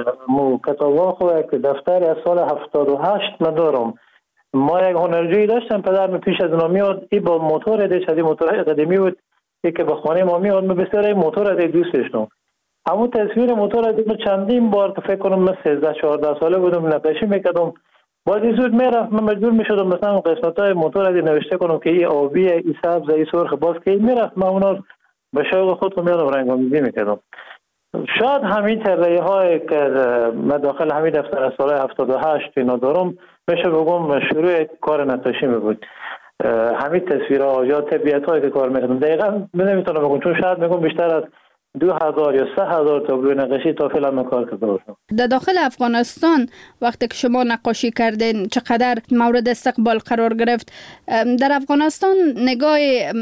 S21: کتابا خود که دفتر از سال هفتاد و هشت من دارم. ما یک هنرجویی داشتم، پدرم پیش از اونا میاد، ای با موتور دیش از این موتورهای قدیمی بود ای که به خانه ما میاد، من بسیار این موتور دی دوست داشتم. همون تصویر موتور دیدم چندین بار که فکر کنم من سیزده چهارده ساله بودم نقاشی میکردم. بازی زود میرفت من مجبور میشدم مثلا قسمت‌های موتور دی نوشته کنم که این آبی، این سبز، این سرخ، باز که میرفت من اونا به شوق خودم میادم رنگ‌آمیزی میکردم. شاید همین طرحه های که من داخل همین دفتر از سال هفتاد و هشت اینا دارم میشه بگم شروع کار نقاشی می بود. همین تصویرها یا طبیعت هایی که کار میکردم دقیقا نمیتونم بگم چون شاید میگم بیشتر از دو هزار یا سه هزار تابلو نقاشی تا فعلا من کار کرده باشم.
S16: در داخل افغانستان وقتی که شما نقاشی کردین چقدر مورد استقبال قرار گرفت؟ در افغانستان نگاه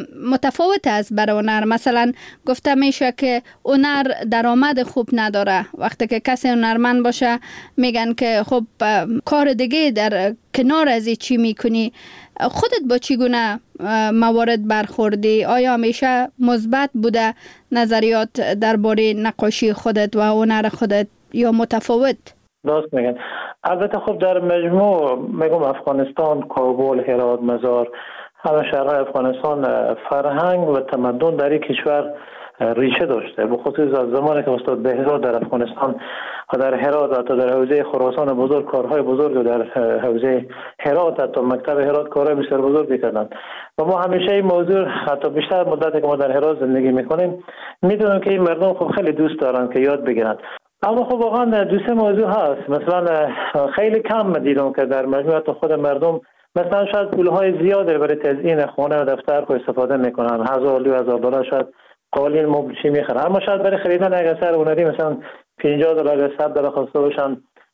S16: متفاوت است بر هنر. مثلا گفته میشه که هنر درآمد خوب نداره. وقتی که کسی هنرمند باشه میگن که خب کار دیگه در کنار از چی میکنی. خودت با چگونه موارد برخوردی؟ آیا همیشه مثبت بوده نظریات درباره نقاشی خودت و هنر خودت یا متفاوت؟
S21: درست میگن. البته خب در مجموع میگم افغانستان، کابل، هرات، مزار، همه شهرهای افغانستان فرهنگ و تمدن در این کشور ریشه داشته. به خصوص از زمانی که استاد بهزاد در افغانستان و در هرات حتی در حوزه خراسان بزرگ کارهای بزرگ و در حوزه هرات حتی مکتب هرات کارهای بسیار بزرگی کردند و ما همیشه این موضوع حتی بیشتر مدتی که ما در هرات زندگی میکنیم میدونیم که این مردم خب خیلی دوست دارن که یاد بگیرن. اما خب واقعا دو سه موضوع هست. مثلا خیلی کم دیدم که در مجموعه خود مردم مثلا شاید پولهای زیاده برای تزیین خانه و دفتر خود استفاده میکنن، هزار دو هزار دلار شاید قالین مبل چی میخرن، اما شاید برای خریدن یک اثر هنری مثلا پنجاه دلار یا صد دلار خواسته باشن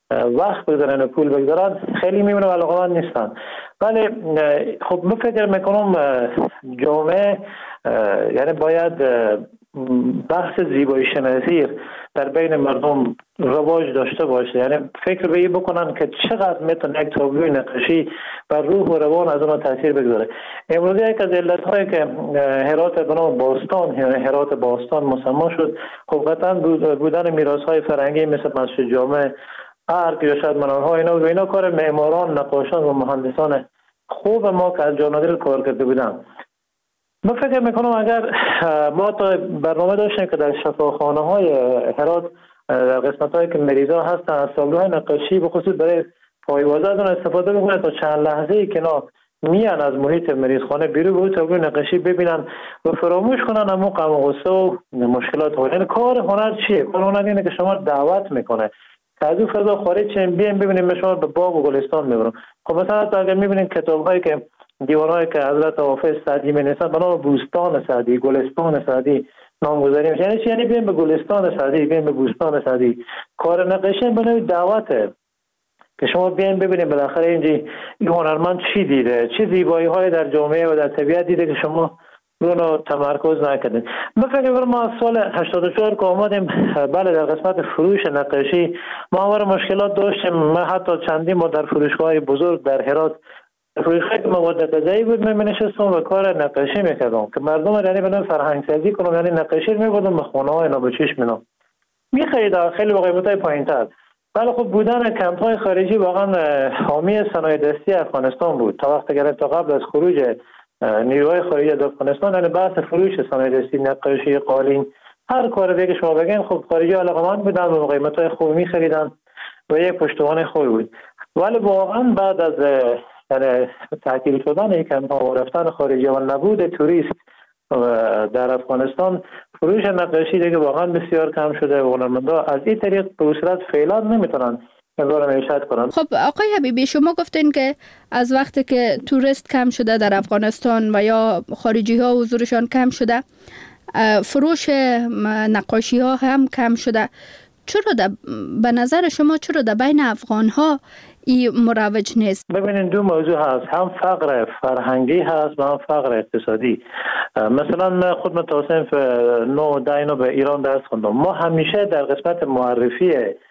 S21: وقت بگذارن و پول بگذارن خیلی میمونه و علاقه‌مند نیستن. ولی خب من فکر میکنم جامعه یعنی باید بحث زیبایی شناسی در بین مردم رواج داشته باشه. یعنی فکر به این بکنن که چقدر میتونه یک تابلوی نقاشی بر روح و روان از اون تاثیر بگذاره. امروز یک از علت‌هایی که هرات به نام باستان، یعنی هرات باستان مسما شد، خب قطعا بودن میراث‌های فرهنگی مثل مسجد جامع، ارگ یا شاید منارها، اینا و اینا کار معماران، نقاشان و مهندسان خوب ما که از جانادل کار کرده بودن. من فکر میکنم اگر ما تا برنامه داشتیم که در شفاخانه های هرات در قسمت هایی که مریضا هستن از تابلوهای نقاشی به خصوص برای پایوازه از اون استفاده بکنن تا چند لحظه ای که نا میان از محیط مریضخانه بیرون به تابلوی نقاشی ببینن و فراموش کنن اما غم و غصه و مشکلات ها. یعنی کار هنر چیه؟ کار هنر اینه که شما دعوت میکنه که از اون فضا خارج شیم، بیایم ببینیم شما به باغ و گلستان میبرم. خب مثلا تا اگر میبینیم کتاب هایی که دیوانهایی که حضرت حافظ سعدی می‌نویسن به نام بوستان سعدی، گلستان سعدی نامگذاری میشه. یعنی یعنی بیایم به گلستان سعدی، بیایم به بوستان سعدی. کار نقاشی به نوعی دعوته که شما بیاین ببینید بالاخره اینجا این هنرمند چی دیده، چه زیبایی‌های در جامعه و در طبیعت دیده که شما اونو تمرکز نکردید. من فکر می‌کنم ما از سال هشتاد و چهار که آمدیم، بله در قسمت فروش نقاشی ما همواره مشکلات داشتیم. من حتی چندین ما در فروشگاه‌های بزرگ در هرات فروشگاه که مواد غذایی بود، من نشستم و کار نقاشی میکردم که مردم یعنی بنام فرهنگ سازی کنم، یعنی نقاشی میبردم به خونه های اینا به چشم اینا میخرید خیلی با قیمتای پایین‌تر. ولی خب بودن کمپ های خارجی واقعا حامی صنایع دستی افغانستان بود تا وقتی که تا قبل از خروج نیروهای خارجی از افغانستان، یعنی بحث فروش صنایع دستی، نقاشی، قالین، هر کار دیگه شما بگین خب خارجی علاقه‌مند بودن و قیمتای خوب میخریدن و یک پشتوانه خوبی بود. ولی واقعا بعد از یعنی تعطیل شدن یک کمپ‌ها و رفتن خارجی و نبود توریست در افغانستان، فروش نقاشی دیگه واقعا بسیار کم شده و هنرمندا از این طریق به صورت فعلا نمیتونن امرار معیشت کنن.
S16: خب آقای حبیبی، شما گفتین که از وقتی که توریست کم شده در افغانستان و یا خارجی ها حضورشان کم شده، فروش نقاشی ها هم کم شده. چرا به نظر شما چرا در بین افغان ها این مروج نیست؟
S21: ببینید دو موضوع هست، هم فقر فرهنگی هست و هم فقر اقتصادی. مثلا من خود متوسم نو داینو به ایران درس خوندم. ما همیشه در قسمت معرفی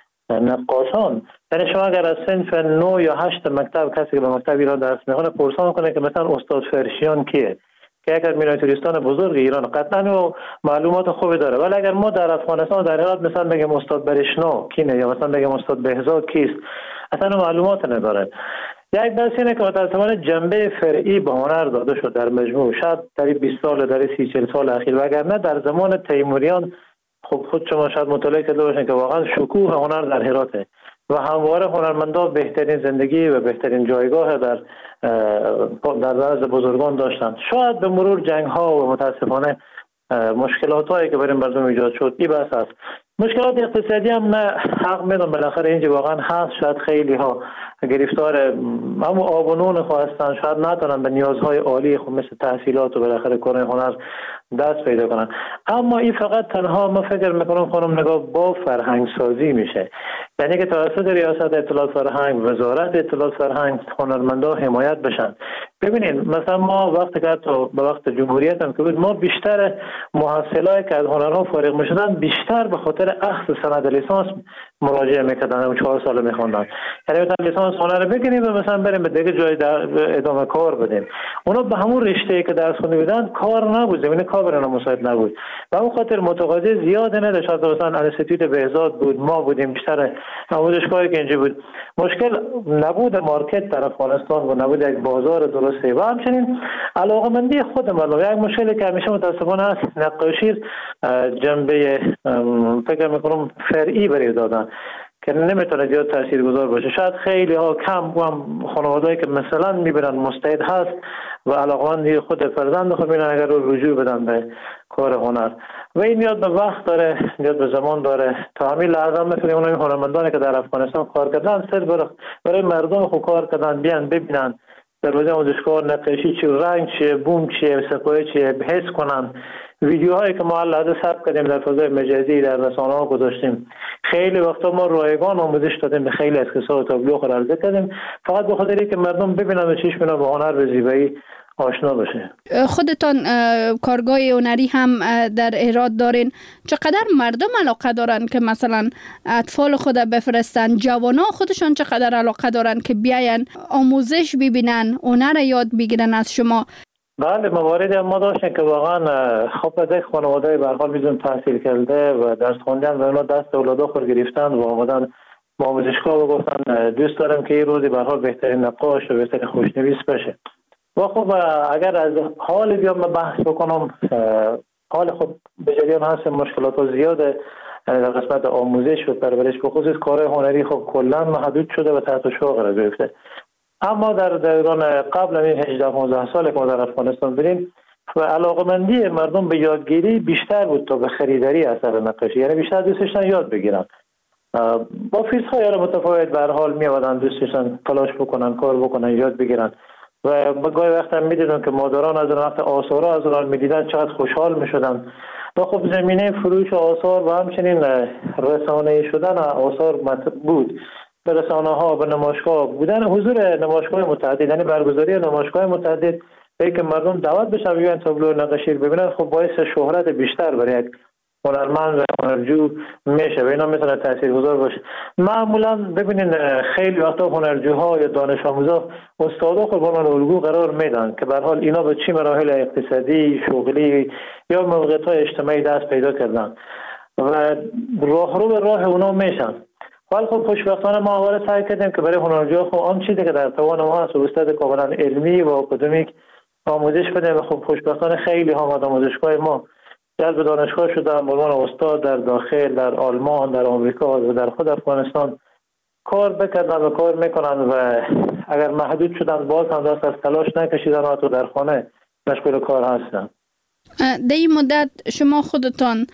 S21: نقاشان، یعنی شما اگر از صنف نو یا هشت مکتب کسی که به مکتب ایران درس میخونه پرسان کنه که مثلا استاد فرشیان کیه، که اگر میرای توریستان بزرگ ایران قطعا و معلومات خوبی داره، ولی اگر ما در افغانستان در هرات مثلا بگیم استاد برشنو کینه یا مثلا بگیم استاد بهزاد کیست، اصلا معلومات نداره. یک بحث اینه که متاسفانه جنبه فرعی به هنر داده شد در مجموع، شاید در بیست سال در سی چهل سال اخیر، وگرنه در زمان تیموریان خب خود شما شاید مطالعه کرده باشین که واقعا شکوه هنر در هراته و همواره هنرمندا بهترین زندگی و بهترین جایگاه در در نزد بزرگان داشتند. شاید به مرور جنگ ها و متاسفانه مشکلات هایی که برای مردم ایجاد شد این بحث است. مشکلات اقتصادی هم نه حق میدونم بالاخره اینجا واقعا هست، شاید خیلی ها گرفتار همون آب و نون خواستن، شاید نتونن به نیازهای عالی خود مثل تحصیلات و بالاخره کار هنر دست پیدا کنن. اما این فقط تنها ما فکر میکنم خانم نگاه با فرهنگ سازی میشه، یعنی که توسط ریاست اطلاعات فرهنگ، وزارت اطلاعات فرهنگ هنرمندا حمایت بشن. ببینید مثلا ما وقتی که تو به وقت جمهوریت هم که بود، ما بیشتر محصلایی که از هنرها فارغ میشدن بیشتر به خاطر اخذ سند لیسانس مراجعه میکردن و چهار سال میخوندن. یعنی مثلا لیسانس هنر بگیریم و مثلا بریم به دیگه جای ادامه کار بدیم. اونا به همون رشته‌ای که درس خونده بودن کار نبود، زمینه کار برای مساعد نبود. به اون خاطر متقاضی زیاد نداشت. مثلا انستیتوت بهزاد بود، ما بودیم بیشتر آموزشگاهی که اینجا بود. مشکل نبود مارکت در افغانستان و نبود یک بازار درسته و همچنین علاقمندی خود مردم. یک مشکلی که همیشه متاسفانه است، نقاشی جنبه فکر میکنم فرعی برای دادن که نمیتونه زیاد تاثیرگذار باشه. شاید خیلی ها کم و هم خانوادهایی که مثلا میبینن مستعد هست و علاقمندی خود فرزند خود میبینن اگر رو رجوع بدن به کار هنر و این میاد به وقت داره، میاد به زمان داره. تا همین لحظه میتونیم اون هنرمندانی که در افغانستان کار کردن صرف برای مردم خود کار کردن بیان ببینن در وجه آموزشگاه نقاشی چی، رنگ چیه، بوم چیه، سپایه چیه، حس کنن. ویدیوهایی که ما الان ثبت کردیم در فضای مجازی در رسانه ها گذاشتیم، خیلی وقتا ما رایگان آموزش دادیم به خیلی از کسا و تابلو خود عرضه کردیم، فقط به خاطر اینکه مردم ببینن و چشم ببینن به هنر به زیبایی آشنا بشه.
S16: خودتان کارگاه هنری هم در هرات دارین، چقدر مردم علاقه دارن که مثلا اطفال خود بفرستن؟ جوانا خودشان چقدر علاقه دارن که بیاین آموزش ببینن، هنر یاد بگیرن از شما؟
S21: بله، مواردی ما داشتیم که واقعا خب از یک خانواده به هر حال میدون تحصیل کرده و درس خوندن و اونا دست اولادا خود گرفتن و آمدن با آموزشگاه و گفتن دوست دارم که این روزی به هر حال بهترین نقاش و بهترین خوشنویس بشه. و خب اگر از حال بیام بحث بکنم، حال خب به جریان هست مشکلات زیاده در قسمت آموزش و پرورش، به خصوص کار هنری خب کلا محدود شده و تحت شوق قرار گرفته. اما در دوران قبل این هجده پانزده سال که ما در افغانستان بودیم و علاقمندی مردم به یادگیری بیشتر بود تا به خریداری اثر نقاشی، یعنی بیشتر دوست داشتن یاد بگیرن. با فیزهای متفاوت به هر حال می آمدن دوست داشتن تلاش بکنن، کار بکنن، یاد بگیرن و گاهی وقت هم می‌دیدن که مادران از اون وقت آثارها از اون می‌دیدن چقدر خوشحال می‌شدن. و خب زمینه فروش آثار و همچنین رسانه‌ای شدن آثار بود. به رسانه‌ها و نمایشگاه بودن، حضور نمایشگاه متعدد، یعنی برگزاری نمایشگاه متعدد به که مردم دعوت بشن بیان تابلو نقاشی ببینن، خب باعث شهرت بیشتر برای یک هنرمند و هنرجو میشه و اینا میتونه تاثیرگذار باشه. معمولا ببینین خیلی وقتا هنرجوها یا دانش آموزا استادا خود به الگو قرار میدن که به هر حال اینا به چی مراحل اقتصادی، شغلی یا موقعیت‌های اجتماعی دست پیدا کردن و راهرو به راه اونا میشن. ولی خب خوشبختانه ما اول سعی کردیم که برای هنرجوها خب آن چیزی که در توان ما هست و استاد کاملا علمی و اکادمیک آموزش بدیم و خب خوشبختانه خیلی ها آموزشگاه ما جذب دانشگاه شدن، به عنوان استاد در داخل، در آلمان، در آمریکا و در خود افغانستان کار بکردن و کار میکنن و اگر محدود شدن باز هم دست از تلاش نکشیدن و تو در خانه مشغول کار هستن.
S16: در این مدت شما خودتان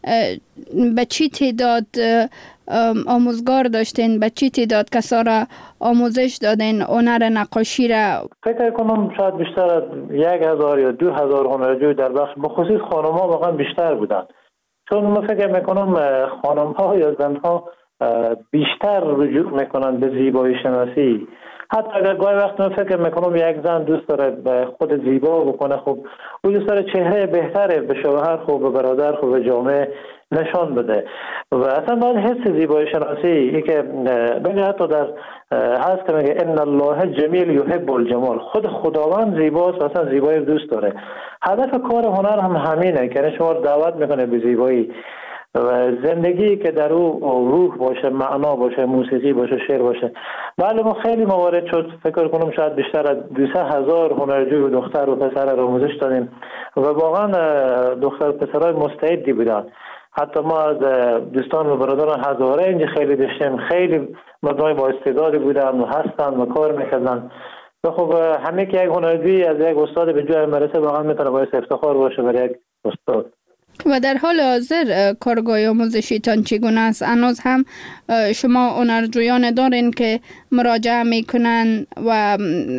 S16: به چی تعداد آموزگار داشتین؟ به چی تعداد کسا را آموزش دادین هنر نقاشی را؟
S21: فکر کنم شاید بیشتر از یک هزار یا دو هزار هنرجو در بخش بخصوص خانم ها واقعا بیشتر بودن، چون من فکر میکنم خانم ها یا زن ها بیشتر رجوع میکنن به زیبایی شناسی. حتی اگر گاهی وقت من فکر میکنم یک زن دوست داره خود زیبا بکنه، خب او دوست داره چهره بهتره به شوهر خوب، به برادر خوب، به جامعه نشان بده و اصلا باید حس زیبایی شناسی ای که بگه حتی در هست که میگه ان الله جمیل یحب الجمال، خود خداوند زیباست و اصلا زیبایی دوست داره. هدف کار هنر هم همینه که شما دعوت میکنه به زیبایی و زندگی که در او روح باشه، معنا باشه، موسیقی باشه، شعر باشه. بله ما خیلی موارد شد، فکر کنم شاید بیشتر از دویست هزار هنرجو دختر و پسر را آموزش دادیم و واقعا دختر و پسرای مستعدی بودن. حتی ما از دوستان و برادران هزاره اینجا خیلی داشتیم، خیلی مردمای با استعدادی بودن و هستن و کار میکردن و خب همه که یک هنرجویی از یک استاد به جای مرسه واقعا میتونه باعث افتخار باشه برای یک استاد.
S16: و در حال حاضر کارگاه آموزشیتان چگونه است؟ هنوز هم شما هنرجویان دارین که مراجعه میکنن و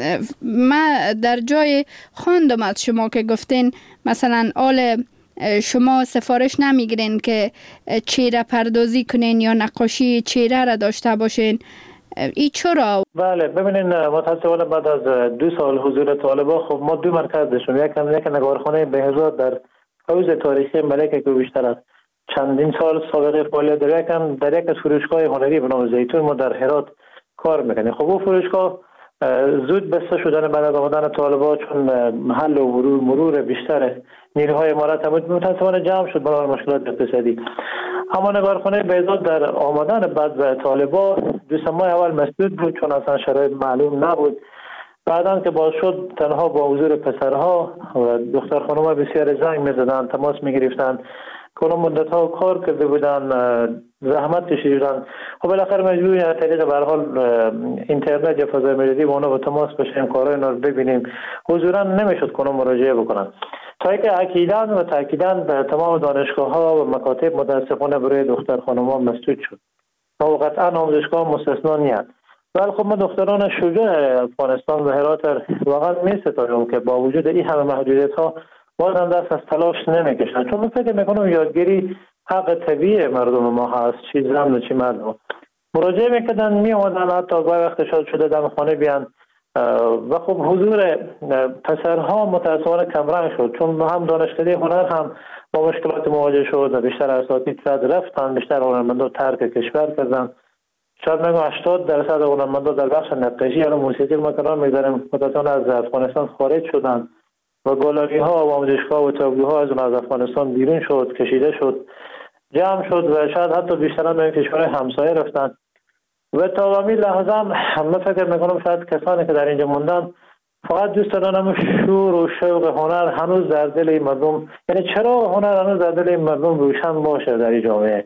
S16: ما در جای خواندم از شما که گفتین مثلا آل شما سفارش نمیگیرین که چهره پردازی کنین یا نقاشی چهره را داشته باشین، ای چرا؟
S21: بله ببینین متاسفانه بعد از دو سال حضور طالبا خب ما دو مرکز داشتیم، یک هم یک نگارخانه بهزاد در حوزه تاریخی ملکه که بیشتر از چندین سال سابقه فعالیت داره، یکم در یک از فروشگاه هنری به نام زیتون ما در هرات کار میکنیم. خب اون فروشگاه زود بسته شدن بعد از آمدن طالبا، چون محل و مرور مرور بیشتر نیروهای امارات بود متاسفانه جمع شد برای مشکلات اقتصادی. اما نگارخانه بهزاد در آمدن بعد به طالبا دو سه ماه اول مسدود بود چون اصلا شرایط معلوم نبود. بعداً که باز شد تنها با حضور پسرها و دختر خانم‌ها بسیار زنگ می‌زدن، تماس می‌گرفتن، کنون مدت‌ها کار کرده بودن، زحمت کشیدن. خب بالاخره مجبوریم از طریق به هر حال اینترنت یا فضای مجازی با اونا با تماس بشیم، کارهای اونا رو ببینیم. حضوراً نمیشد کنون مراجعه بکنن. تا اینکه اکیداً و تاکیداً به تمام دانشگاه‌ها و مکاتب متأسفانه برای دختر خانم‌ها مسدود شد. و قطعاً آموزشگاه مستثنا نیست. ولی خب ما دختران شجاع افغانستان و هرات واقعا می ستایم که با وجود این همه محدودیت ها باز هم دست از تلاش نمیکشن، چون من فکر میکنم یادگیری حق طبیعی مردم ما هست، چی زن و چی مرد. مراجعه میکردن، می اومدن حتی گاهی وقت شاد شده دم خانه بیان و خب حضور پسرها متاسفانه کمرنگ شد، چون هم دانشکده هنر هم با مشکلات مواجه شد و بیشتر اساتید رد رفتن، بیشتر هنرمندان ترک کشور کردن. شاید میگم هشتاد درصد هنرمندان در بخش نقاشی یا موسیقی ما کنار می‌ذاریم متاسفانه از افغانستان خارج شدن و گالری ها و آموزشگاه و تابلوها از اون از افغانستان بیرون شد، کشیده شد، جمع شد و شاید حتی بیشتر به کشورهای همسایه رفتن. و تا همین لحظه هم من فکر میکنم شاید کسانی که در اینجا موندن فقط دوست دارن شور و شوق هنر هنوز در دل این مردم، یعنی چرا هنر هنوز در دل این مردم روشن باشه در این جامعه.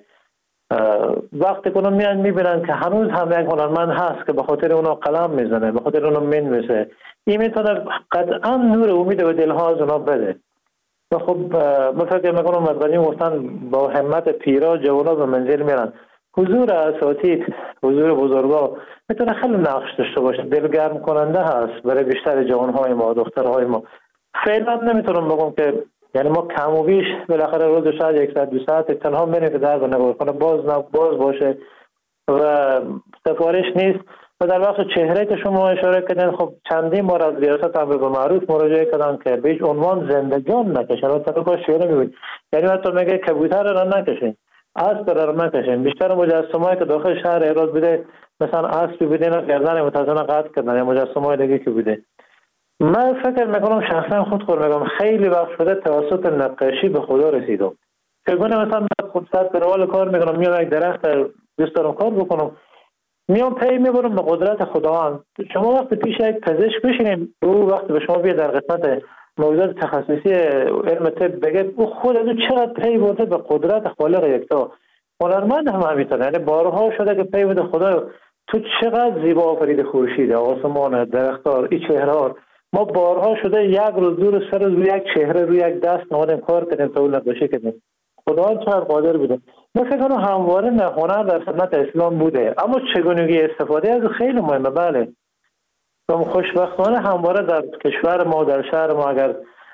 S21: وقتی کنون میان میبینن که هنوز هم یک هنرمند هست که به خاطر اونا قلم میزنه، به خاطر اونا مینویسه، این میتونه قطعا نور امید به دلها از اونا بده. و خب من فکر میکنم مدبنی گفتن با همت پیرا جوانا به منزل میرن. حضور اساتید، حضور بزرگا میتونه خیلی نقش داشته باشه، دلگرم کننده هست برای بیشتر جوانهای ما، دخترهای ما. فعلا نمیتونم بگم که یعنی ما کم و بیش بالاخره روز شاید یک ساعت دو ساعت تنها میریم که در نگاه کنه باز نه باز باشه و سفارش نیست. و در واقع چهره که شما اشاره کردین، خب چندین بار از ریاست امر به معروف مراجعه کردن که به هیچ عنوان زندگان نکشن. و طبقا شعر میگوید، یعنی حتی میگه کبوتر را نکشین، اسب را نکشین. بیشتر مجسمه‌ای که داخل شهر ایراد بوده مثلا اسبی بوده نه گردن متأسفانه قطع کردن یا مجسمه‌های دیگه که بوده. من فکر میکنم شخصا خود خود میگم خیلی وقت شده توسط نقاشی به خدا رسیدم. چگونه مثلا خود ساعت پروال کار میکنم، میام یک درخت دوست دارم کار بکنم، میام پی میبرم به قدرت خداوند. شما وقتی پیش یک پزشک بشینید او وقتی به شما بیاد در قسمت موضوعات تخصصی علم طب بگه او خود از چقدر پی برده به قدرت خالق یکتا. هنرمند هم همینطور، یعنی بارها شده که پی برده خدا تو چقدر زیبا آفرید خورشید، آسمان، درختار، این چهره. ما بارها شده یک روز دو روز سه روز روی یک چهره روی یک دست نمادیم کار کردیم تا اون نقاشی کردیم. خدا چقدر قادر بوده. من فکر کنم همواره نه هنر در خدمت اسلام بوده، اما چگونگی استفاده از خیلی مهمه. بله خوشبختانه همواره در کشور ما، در شهر ما، اگر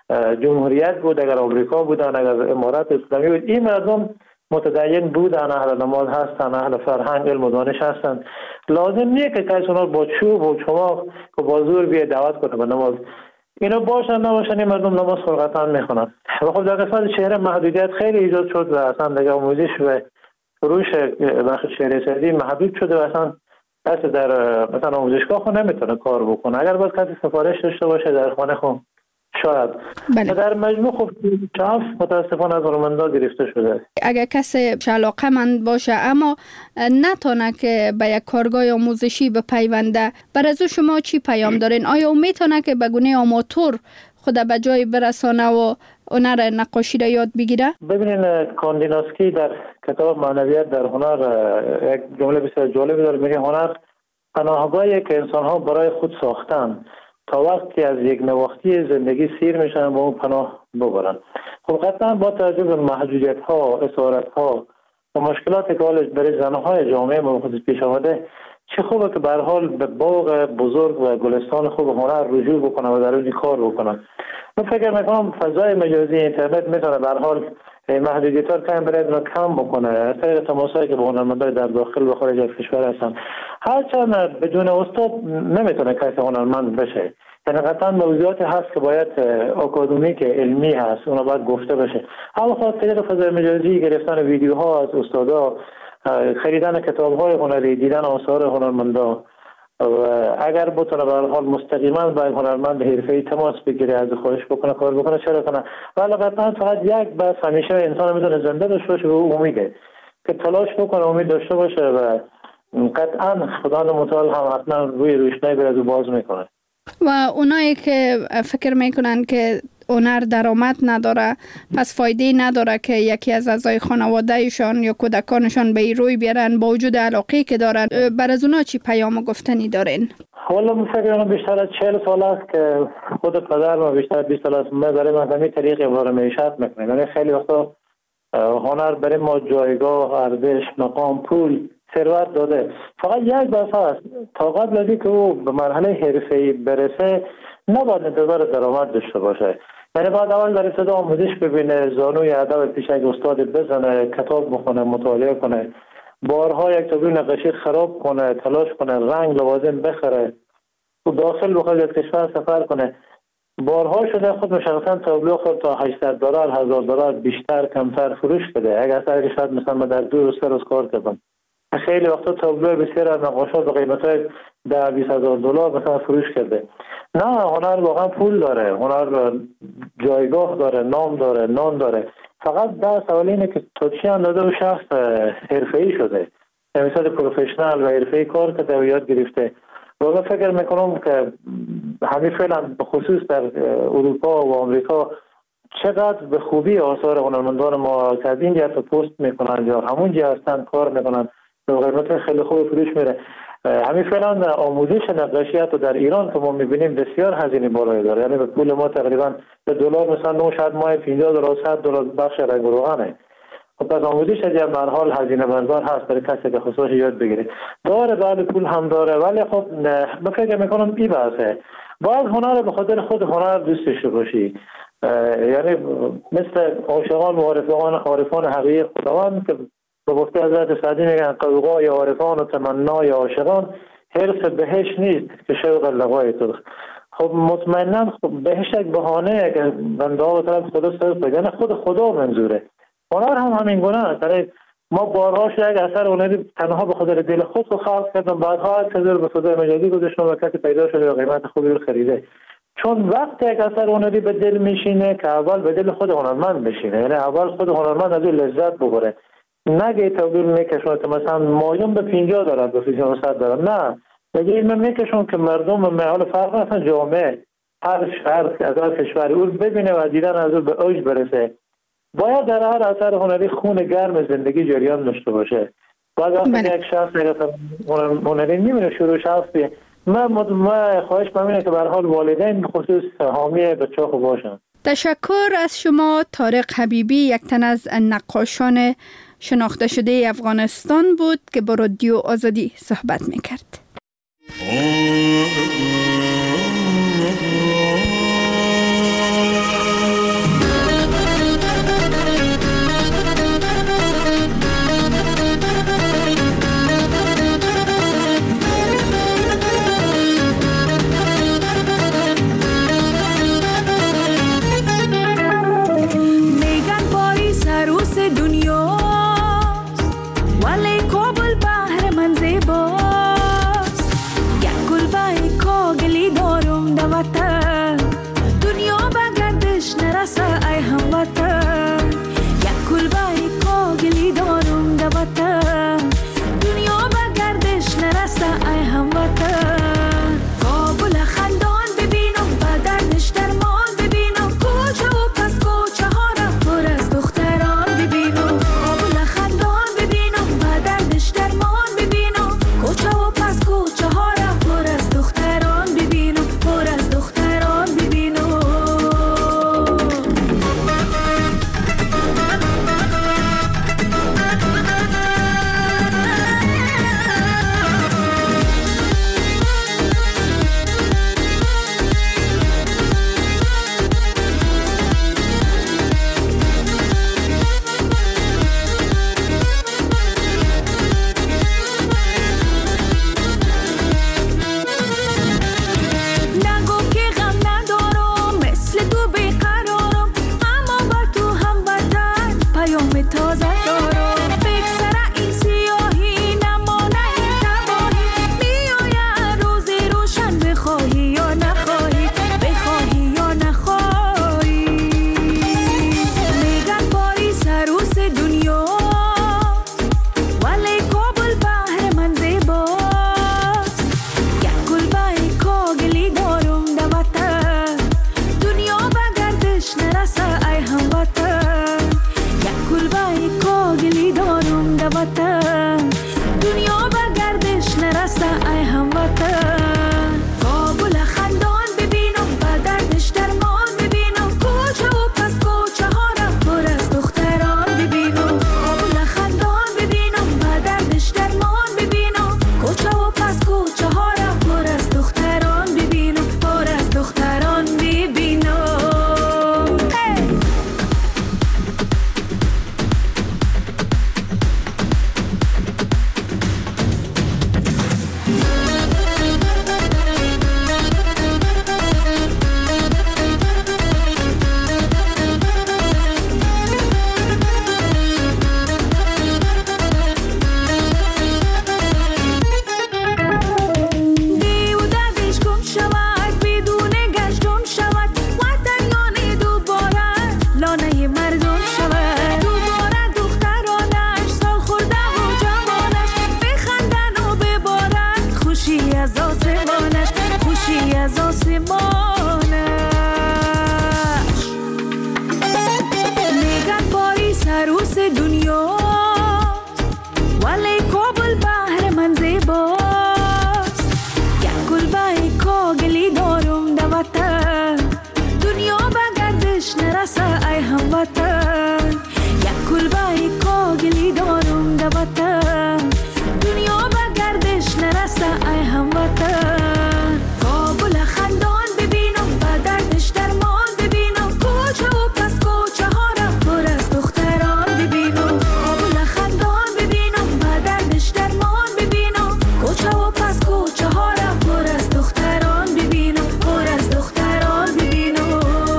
S21: جمهوریت بود، اگر آمریکا بودن، اگر امارات اسلامی بود، این مردم متدین بودن، اهل نماز هستن، اهل فرهنگ علم و دانش هستن. لازم نیه که کسی اونا با چوب و چماق که با زور بیه دعوت کنه به نماز. اینا باشن نباشن این مردم نماز خلقتان میخونن. و خب در قسمت شعر محدودیت خیلی ایجاد شد و اصلا دیگه آموزش و فروش بخش شعر سعدی محدود شده و اصلا کسی در مثلا آموزشگاه خود نمیتونه کار بکنه. اگر باید کسی سفارش داشته باشه در خانه خود شاید. بله. در مجموع خب شاف متاسفانه از هنرمندا گرفته شده.
S16: اگر کسی علاقه‌مند باشه اما نتونه که به یک کارگاه آموزشی بپیونده، برای از شما چی پیام دارین؟ آیا میتونه که به گونه آماتور خود به جای برسانه و هنر نقاشی را یاد بگیره؟
S21: ببینین کاندیناسکی در کتاب معنویت در هنر یک جمله بسیار جالبی داره، میگه هنر پناهگاهی که انسان‌ها برای خود ساختن تا وقتی از یک نواختی زندگی سیر میشن با اون پناه ببرن. خب قطعا با توجه به محدودیت ها، اسارت ها و مشکلاتی که حال برای زنهای جامعه ما خود پیش آمده، چه خوبه که به هر حال به باغ بزرگ و گلستان خوب هنر رجوع بکنن و در اون کار بکنن. من فکر میکنم فضای مجازی اینترنت میتونه به هر حال محدودیت ها کم برای اینا کم بکنه از طریق تماسایی که با هنرمندان در داخل و خارج از کشور هستن. هرچند بدون استاد نمیتونه کسی هنرمند بشه. یعنی قطعا موضوعاتی هست که باید اکادمیک علمی هست، اونا باید گفته بشه. اما خاص طریق فضای مجازی گرفتن ویدیوها از استادا، خریدن کتاب‌های هنری، دیدن آثار هنرمندا و اگر بتونه به هر حال مستقیما با هنرمند حرفه‌ای تماس بگیره، از خواهش بکنه کار بکنه، چرا کنه. ولی قطعا فقط یک بس همیشه انسان میتونه زنده داشته باشه و امیده که تلاش بکنه، امید داشته باشه و قطعا خدا متعال هم حتما روی روشنایی بر از باز میکنه.
S16: و اونایی که فکر میکنن که هنر درآمد نداره، پس فایده نداره که یکی از اعضای خانوادهشان یا کودکانشان به این روی بیارن با وجود علاقه‌ای که دارن، بر از اونا چی پیام گفتنی دارین؟
S21: والا من فکر کنم بیشتر از چهل سال است که خود پدر ما بیشتر بیست سال است ما برای من همین طریق ابزار معیشت میکنیم. یعنی خیلی وقتا هنر برای ما جایگاه، ارزش، مقام، پول، ثروت داده. فقط یک بحث هست، تا قبل از اینکه او به مرحله حرفه‌ای برسه نباید انتظار درآمد داشته باشه. یعنی بعد اول در ابتدا آموزش ببینه، زانوی ادب پیش یک استاد بزنه، کتاب بخونه، مطالعه کنه، بارها یک تابلو نقاشی خراب کنه، تلاش کنه، رنگ لوازم بخره داخل بخواد از کشور سفر کنه. بارها شده خود شخصا تابلو خود تا هشتصد دلار هزار دلار بیشتر کمتر فروش کرده. اگر اصلا شاید مثلا در دو روز سه روز کار کردم، خیلی وقتا تابلو بسیار از نقاشات به قیمت‌های ده بیست هزار دلار مثلا فروش کرده. نه، هنر واقعا پول داره، هنر جایگاه داره، نام داره، نام داره. فقط در سوال اینه که تا چی اندازه و شخص حرفه‌ای شده، مثلا پروفشنال و حرفه‌ای کار کرده و یاد گرفته. و من فکر میکنم که همین فعلا به خصوص در اروپا و آمریکا چقدر به خوبی آثار هنرمندان ما که از اینجا تا پست میکنن یا همونجا هستن کار میکنن و قیمت خیلی خوب فروش میره. همین فعلا آموزش نقاشی حتی در ایران که ما میبینیم بسیار هزینه بالایی داره، یعنی به پول ما تقریبا به دلار مثلا نه شاید ماه پنجاه دلار صد دلار بخش رنگ و روغنه. خب پس آموزش از یه مرحال هزینه بردار هست برای کسی که خصوصا یاد بگیره. داره بعد پول هم داره، ولی خب من فکر میکنم این بحثه باید هنر به خاطر خود هنر دوستش باشی، یعنی مثل عاشقان و عارفان عارفان حقیقی خداوند که به گفته حضرت سعدی میگن قوقای عارفان و تمنای عاشقان حرص بهش نیست که شوق لقای تو. خب مطمئنا خب بهش یک بهانه که بنده ها طرف خدا صرف بگن خود خدا منظوره. هنر هم همین گونه است. ما بارها یک اثر هنری تنها به خاطر دل خود رو خلق کردم، بعدها از هزار به فضای مجازی گذاشتم و کسی پیدا شده و قیمت خوبی رو خریده. چون وقت یک اثر هنری به دل میشینه که اول به دل خود هنرمند بشینه، یعنی اول خود هنرمند از اون لذت ببره، نگه تبدیل میکشونه که مثلا مایون به پنجاه دارد به فیزیون صد دارد، نه بگه این من میکشون که مردم محال فرق اصلا جامعه هر شهر از هر کشوری اون ببینه و دیدن از اون به اوج برسه. باید در هر اثر هنری خون گرم زندگی جریان داشته باشه. بعد وقتی یک شخص هنری میبینه شروع شخصی من ما خواهش می‌کنم که به هر حال والدین به خصوص حامی بچه‌ها خوب باشن.
S16: تشکر از شما طارق حبیبی، یک تن از نقاشان شناخته شده افغانستان بود که با رادیو آزادی صحبت میکرد.
S1: Wale kobul bahar manze boss, ya kul bai ko وطن، یک کلبه کاغلی دارم در وطن، دنیا به گردش نرسه ای هموطن. کابل خندان ببینم به دردش درمان ببینم، کوچه و پس کوچه ها را پر از دختران ببینم. کابل خندان ببینم به دردش درمان ببینم، کوچه و پس کوچه ها را پر از دختران ببینم، پر از دختران ببینم.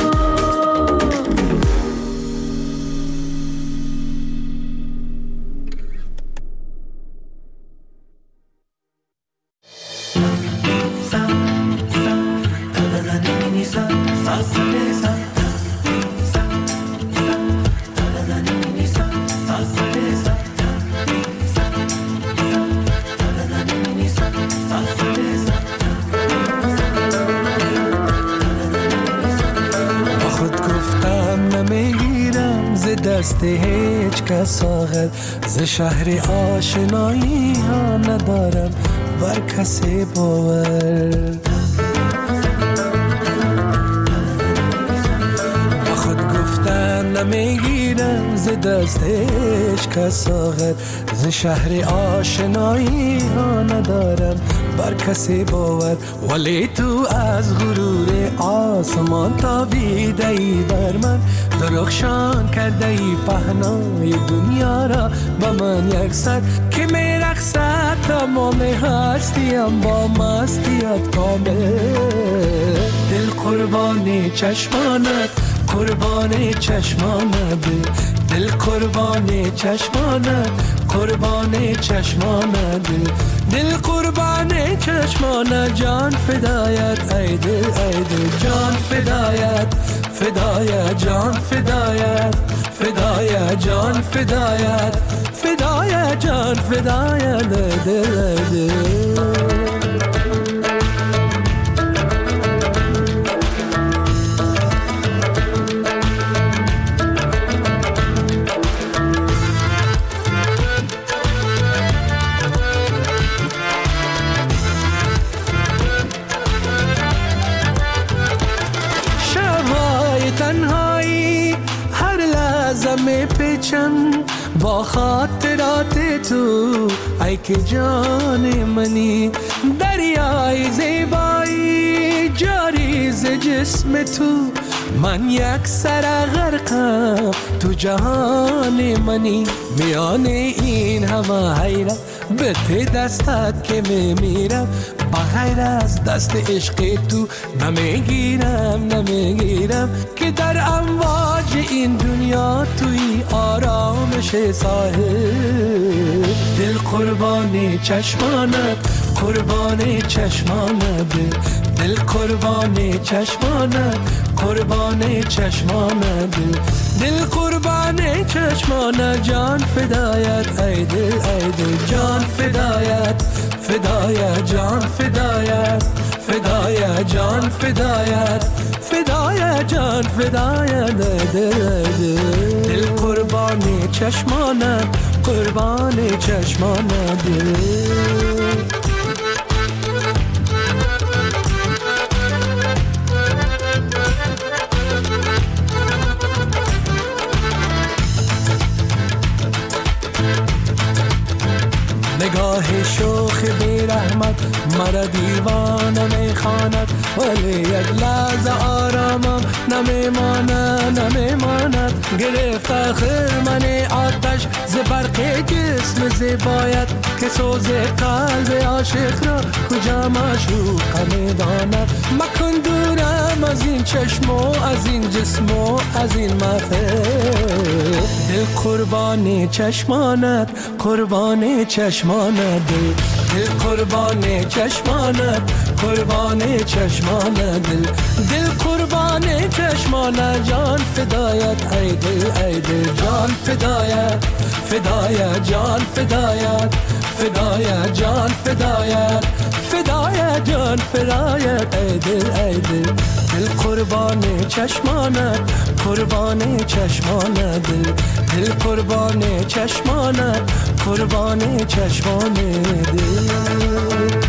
S22: دست هیچ کس آخر، ز شهر آشنایی ها ندارم بر کسی باور. با خود گفتن نمیگیرم ز دست هیچ کس آخر، ز شهر آشنایی ها ندارم بر کسی باور. ولی تو از غرور آسمان تابیده ای بر من، درخشان کرده ای پهنای دنیا را با من یک سر، که می رقصد تمام هستیم با مستیت کامل. دل قربان چشمانت، قربان چشمانت، دل قربان چشمانت، قربان چشمانت، دل قربان چشمانت، جان فدایت ای دل ای دل، جان فدایت فدایت، جان فدایت فدایت، جان فدایت فدایت، جان فدایت دل دل. با خاطرات تو ای که جان منی، دریای زیبایی جاری ز جسم تو، من یک سر غرقم تو جهان منی. میان این همه حیرت به ته دستت که میمیرم، بغیر از دست عشق تو نمیگیرم نمیگیرم، که در امواج این دنیا توی آرامش ساحل. دل قربان چشمانت، قربان چشمانت، دل قربان چشمانت، قربان چشمانت، دل قربان چشمانت، جان فدایت ای دل ای دل، جان فدایت فدایت، جان فدایت فدایت، جان فدایت فدایت، جان فدایت دل دل، دل قربان چشمانت، قربان چشمانت دل. نگاه شوخ بی رحمت مرا دیوانه میخواند، ولی یک لحظه آرامم نمیماند نمیماند. گرفت آخر من آتش ز برق جسم زیبایت، که سوز قلب عاشق را کجا معشوق میداند. مکن دورم از این چشم و از این جسم و از این محفل. دل قربان چشمانت، قربان چشمانت، دل قربان چشمانت، قربان چشمانت، دل دل قربان چشمانت، جان فدایت ای دل ای دل، جان فدایت فدایت، جان فدایت فدایت، جان فدایت فدایت، جان فدایت ای دل ای دل. دل قربان چشمانت، قربان چشمانت، دل دل قربان چشمانت، قربان چشمانت دل.